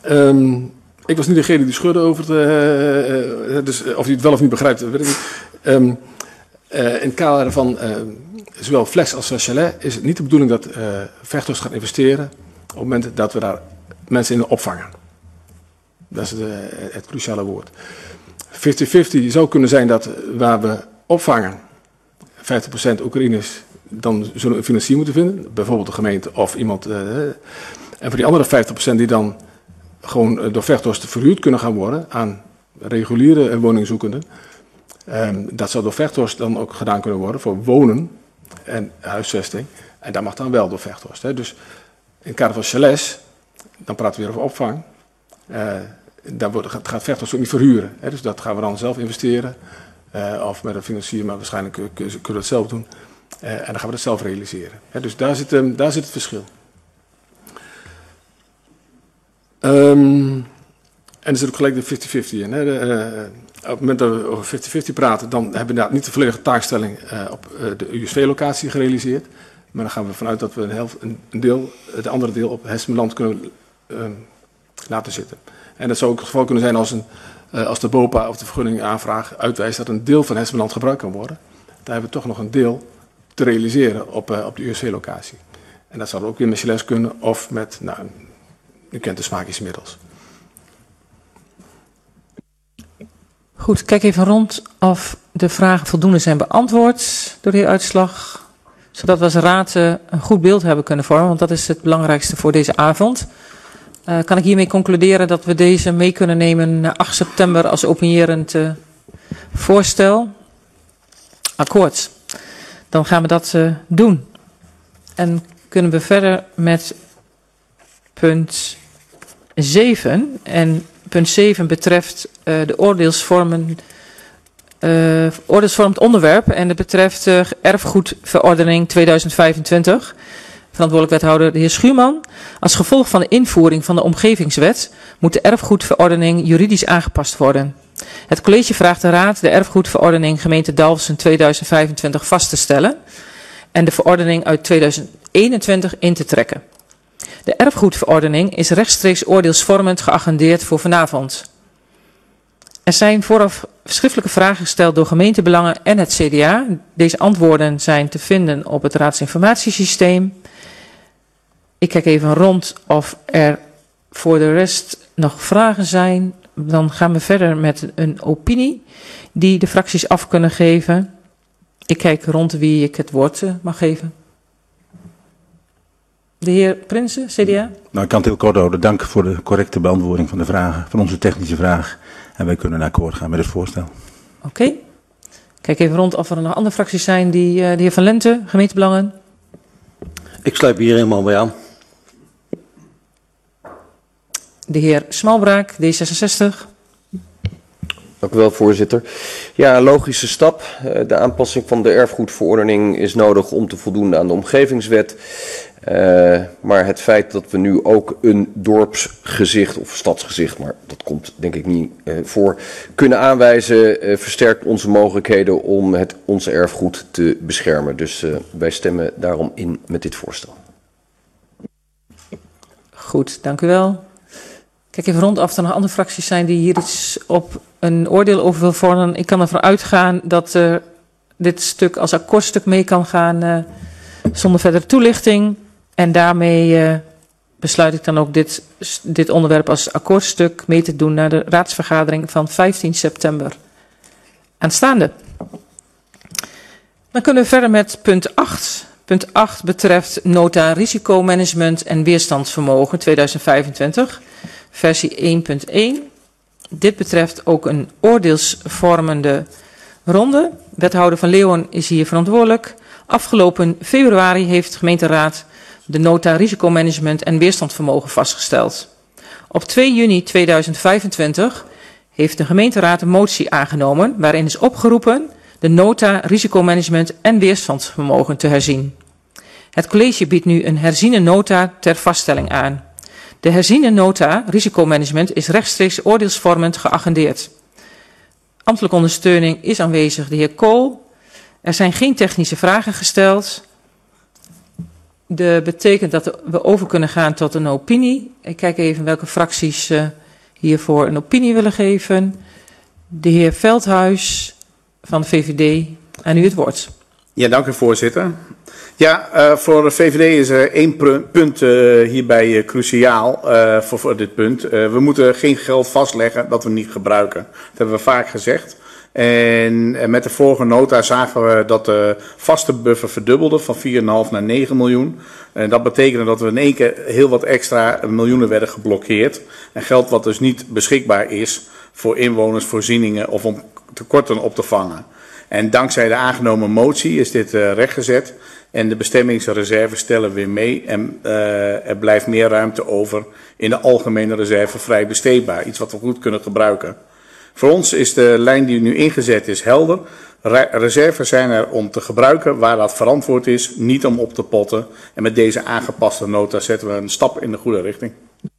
Ik was niet degene die schudde over het, dus of hij het wel of niet begrijpt, weet ik niet. In het kader van zowel Flex als Chalet is het niet de bedoeling dat Vechthorst gaat investeren op het moment dat we daar mensen in opvangen. Dat is het cruciale woord. 50-50 zou kunnen zijn dat waar we opvangen, 50% Oekraïners, dan zullen we een financier moeten vinden. Bijvoorbeeld de gemeente of iemand. En voor die andere 50% die dan gewoon door Vechthorst verhuurd kunnen gaan worden aan reguliere woningzoekenden. Dat zou door Vechthorst dan ook gedaan kunnen worden voor wonen en huisvesting. En dat mag dan wel door Vechthorst. Hè. Dus in het kader van chalets, dan praten we weer over opvang. Daar gaat Vechthorst ook niet verhuren. Hè. Dus dat gaan we dan zelf investeren. Of met een financier, maar waarschijnlijk kunnen we het zelf doen. En dan gaan we dat zelf realiseren. Hè. Dus daar zit het verschil. En er zit ook gelijk de 50-50 in. Hè. Op het moment dat we over 50-50 praten, dan hebben we inderdaad niet de volledige taakstelling op de USV-locatie gerealiseerd. Maar dan gaan we vanuit dat we een deel, het andere deel op Hessenland kunnen laten zitten. En dat zou ook het geval kunnen zijn als de BOPA of de vergunningaanvraag uitwijst dat een deel van Hessenland gebruikt kan worden. Dan hebben we toch nog een deel te realiseren op de USV-locatie. En dat zou ook weer met chalets kunnen of met, u kent de smaakjes inmiddels. Goed, kijk even rond of de vragen voldoende zijn beantwoord door de heer Uitslag. Zodat we als raad een goed beeld hebben kunnen vormen, want dat is het belangrijkste voor deze avond. Kan ik hiermee concluderen dat we deze mee kunnen nemen naar 8 september als opinierend voorstel? Akkoord. Dan gaan we dat doen. En kunnen we verder met punt 7. En punt 7 betreft de oordeelsvormend onderwerp. En dat betreft erfgoedverordening 2025. Verantwoordelijk wethouder de heer Schuurman. Als gevolg van de invoering van de omgevingswet moet de erfgoedverordening juridisch aangepast worden. Het college vraagt de raad de erfgoedverordening gemeente Dalfsen 2025 vast te stellen en de verordening uit 2021 in te trekken. De erfgoedverordening is rechtstreeks oordeelsvormend geagendeerd voor vanavond. Er zijn vooraf schriftelijke vragen gesteld door gemeentebelangen en het CDA. Deze antwoorden zijn te vinden op het raadsinformatiesysteem. Ik kijk even rond of er voor de rest nog vragen zijn. Dan gaan we verder met een opinie die de fracties af kunnen geven. Ik kijk rond wie ik het woord mag geven. De heer Prinsen, CDA. Nou, ik kan het heel kort houden. Dank voor de correcte beantwoording van de vragen, van onze technische vraag. En wij kunnen akkoord gaan met het voorstel. Oké. Kijk even rond of er nog andere fracties zijn. De heer Van Lente, gemeentebelangen. Ik sluit me hier helemaal bij aan. De heer Smalbraak, D66. Dank u wel, voorzitter. Ja, een logische stap. De aanpassing van de erfgoedverordening is nodig om te voldoen aan de omgevingswet. Maar het feit dat we nu ook een dorpsgezicht of stadsgezicht, maar dat komt denk ik niet voor, kunnen aanwijzen, versterkt onze mogelijkheden om ons erfgoed te beschermen. Dus wij stemmen daarom in met dit voorstel. Goed, dank u wel. Kijk even rond of er nog andere fracties zijn die hier iets op een oordeel over wil vormen. Ik kan ervan uitgaan dat dit stuk als akkoordstuk mee kan gaan zonder verdere toelichting. En daarmee besluit ik dan ook dit onderwerp als akkoordstuk mee te doen naar de raadsvergadering van 15 september aanstaande. Dan kunnen we verder met punt 8. Punt 8 betreft nota risicomanagement en weerstandsvermogen 2025, versie 1.1. Dit betreft ook een oordeelsvormende ronde. Wethouder Van Leeuwen is hier verantwoordelijk. Afgelopen februari heeft de gemeenteraad de nota risicomanagement en weerstandsvermogen vastgesteld. Op 2 juni 2025 heeft de gemeenteraad een motie aangenomen waarin is opgeroepen de nota risicomanagement en weerstandsvermogen te herzien. Het college biedt nu een herziene nota ter vaststelling aan. De herziene nota risicomanagement is rechtstreeks oordeelsvormend geagendeerd. Ambtelijke ondersteuning is aanwezig de heer Kool. Er zijn geen technische vragen gesteld. Dat betekent dat we over kunnen gaan tot een opinie. Ik kijk even welke fracties hiervoor een opinie willen geven. De heer Veldhuis van de VVD, aan u het woord. Ja, dank u voorzitter. Ja, voor de VVD is er één punt hierbij cruciaal voor dit punt. We moeten geen geld vastleggen dat we niet gebruiken. Dat hebben we vaak gezegd. En met de vorige nota zagen we dat de vaste buffer verdubbelde van 4,5 naar 9 miljoen. En dat betekende dat we in één keer heel wat extra miljoenen werden geblokkeerd. En geld wat dus niet beschikbaar is voor inwonersvoorzieningen of om tekorten op te vangen. En dankzij de aangenomen motie is dit rechtgezet. En de bestemmingsreserve stellen weer mee. En er blijft meer ruimte over in de algemene reserve vrij besteedbaar. Iets wat we goed kunnen gebruiken. Voor ons is de lijn die nu ingezet is helder. Reserves zijn er om te gebruiken waar dat verantwoord is, niet om op te potten. En met deze aangepaste nota zetten we een stap in de goede richting.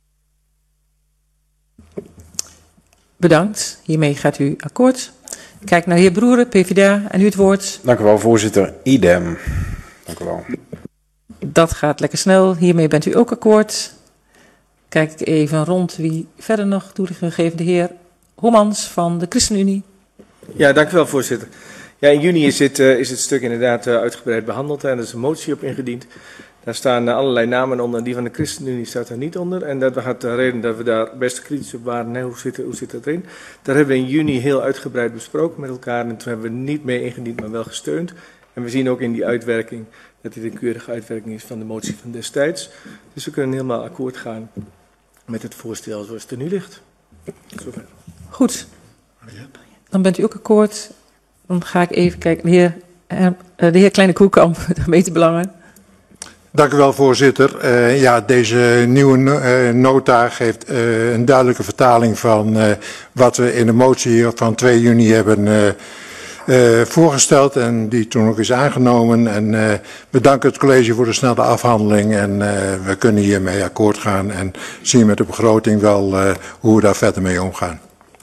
Bedankt. Hiermee gaat u akkoord. Kijk naar de heer Broeren, PvdA, en u het woord. Dank u wel, voorzitter. Idem. Dank u wel. Dat gaat lekker snel. Hiermee bent u ook akkoord. Kijk ik even rond wie verder nog toelichting geven. De heer Hommans van de ChristenUnie. Ja, dank u wel, voorzitter. Ja, in juni is het stuk inderdaad uitgebreid behandeld en er is een motie op ingediend. Daar staan allerlei namen onder, die van de ChristenUnie staat er niet onder. En dat had de reden dat we daar best kritisch op waren. Nee, hoe zit dat erin? Daar hebben we in juni heel uitgebreid besproken met elkaar. En toen hebben we niet mee ingediend, maar wel gesteund. En we zien ook in die uitwerking dat dit een keurige uitwerking is van de motie van destijds. Dus we kunnen helemaal akkoord gaan met het voorstel zoals het er nu ligt. Zover. Goed. Dan bent u ook akkoord. Dan ga ik even kijken. De heer Kleine Koekamp, de gemeentebelangen. Dank u wel, voorzitter. Ja, deze nieuwe nota geeft een duidelijke vertaling van wat we in de motie van 2 juni hebben voorgesteld en die toen ook is aangenomen. En we danken het college voor de snelle afhandeling en we kunnen hiermee akkoord gaan en zien met de begroting wel hoe we daar verder mee omgaan.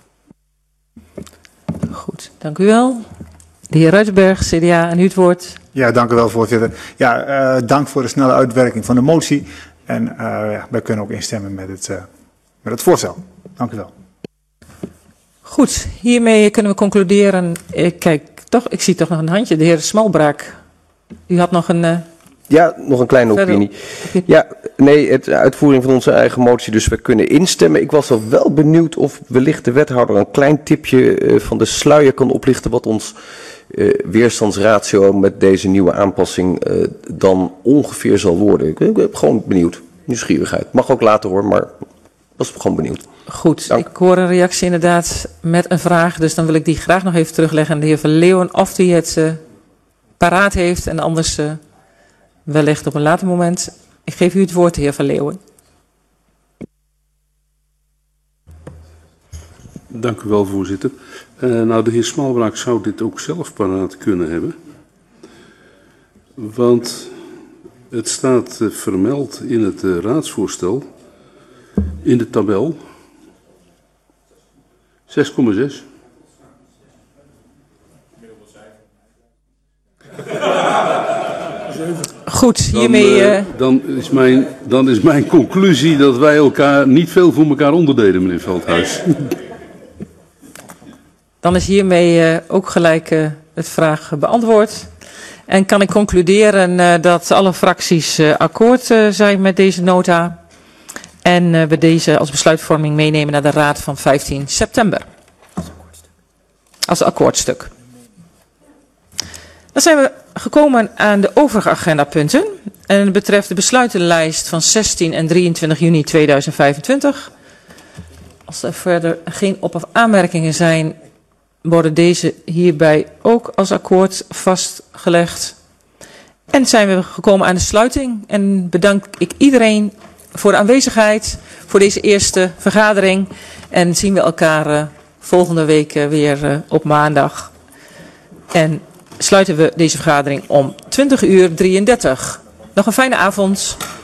Goed, dank u wel. De heer Ruijtenberg, CDA, en u het woord. Ja, dank u wel, voorzitter. Ja, dank voor de snelle uitwerking van de motie. En wij kunnen ook instemmen met het voorstel. Dank u wel. Goed, hiermee kunnen we concluderen. Ik zie toch nog een handje. De heer Smalbraak, u had nog een... Ja, nog een kleine opinie. Ja, nee, het uitvoering van onze eigen motie, dus we kunnen instemmen. Ik was wel benieuwd of wellicht de wethouder een klein tipje van de sluier kan oplichten wat ons weerstandsratio met deze nieuwe aanpassing dan ongeveer zal worden. Ik ben gewoon benieuwd. Nieuwsgierigheid. Mag ook later hoor, maar was gewoon benieuwd. Goed, dank. Ik hoor een reactie inderdaad met een vraag, dus dan wil ik die graag nog even terugleggen aan de heer Van Leeuwen of hij het paraat heeft en anders wellicht op een later moment. Ik geef u het woord, de heer Van Leeuwen. Dank u wel, voorzitter. Nou, de heer Smalbraak zou dit ook zelf paraat kunnen hebben. Want het staat vermeld in het raadsvoorstel, in de tabel, 6,6. Goed, hiermee... Dan is mijn conclusie dat wij elkaar niet veel voor elkaar onderdeden, meneer Veldhuis. Dan is hiermee ook gelijk het vraag beantwoord. En kan ik concluderen dat alle fracties akkoord zijn met deze nota. En we deze als besluitvorming meenemen naar de raad van 15 september. Als akkoordstuk. Dan zijn we gekomen aan de overige agendapunten. En het betreft de besluitenlijst van 16 en 23 juni 2025. Als er verder geen op- of aanmerkingen zijn, worden deze hierbij ook als akkoord vastgelegd. En zijn we gekomen aan de sluiting. En bedank ik iedereen voor de aanwezigheid, voor deze eerste vergadering. En zien we elkaar volgende week weer op maandag. En sluiten we deze vergadering om 20:33. Nog een fijne avond.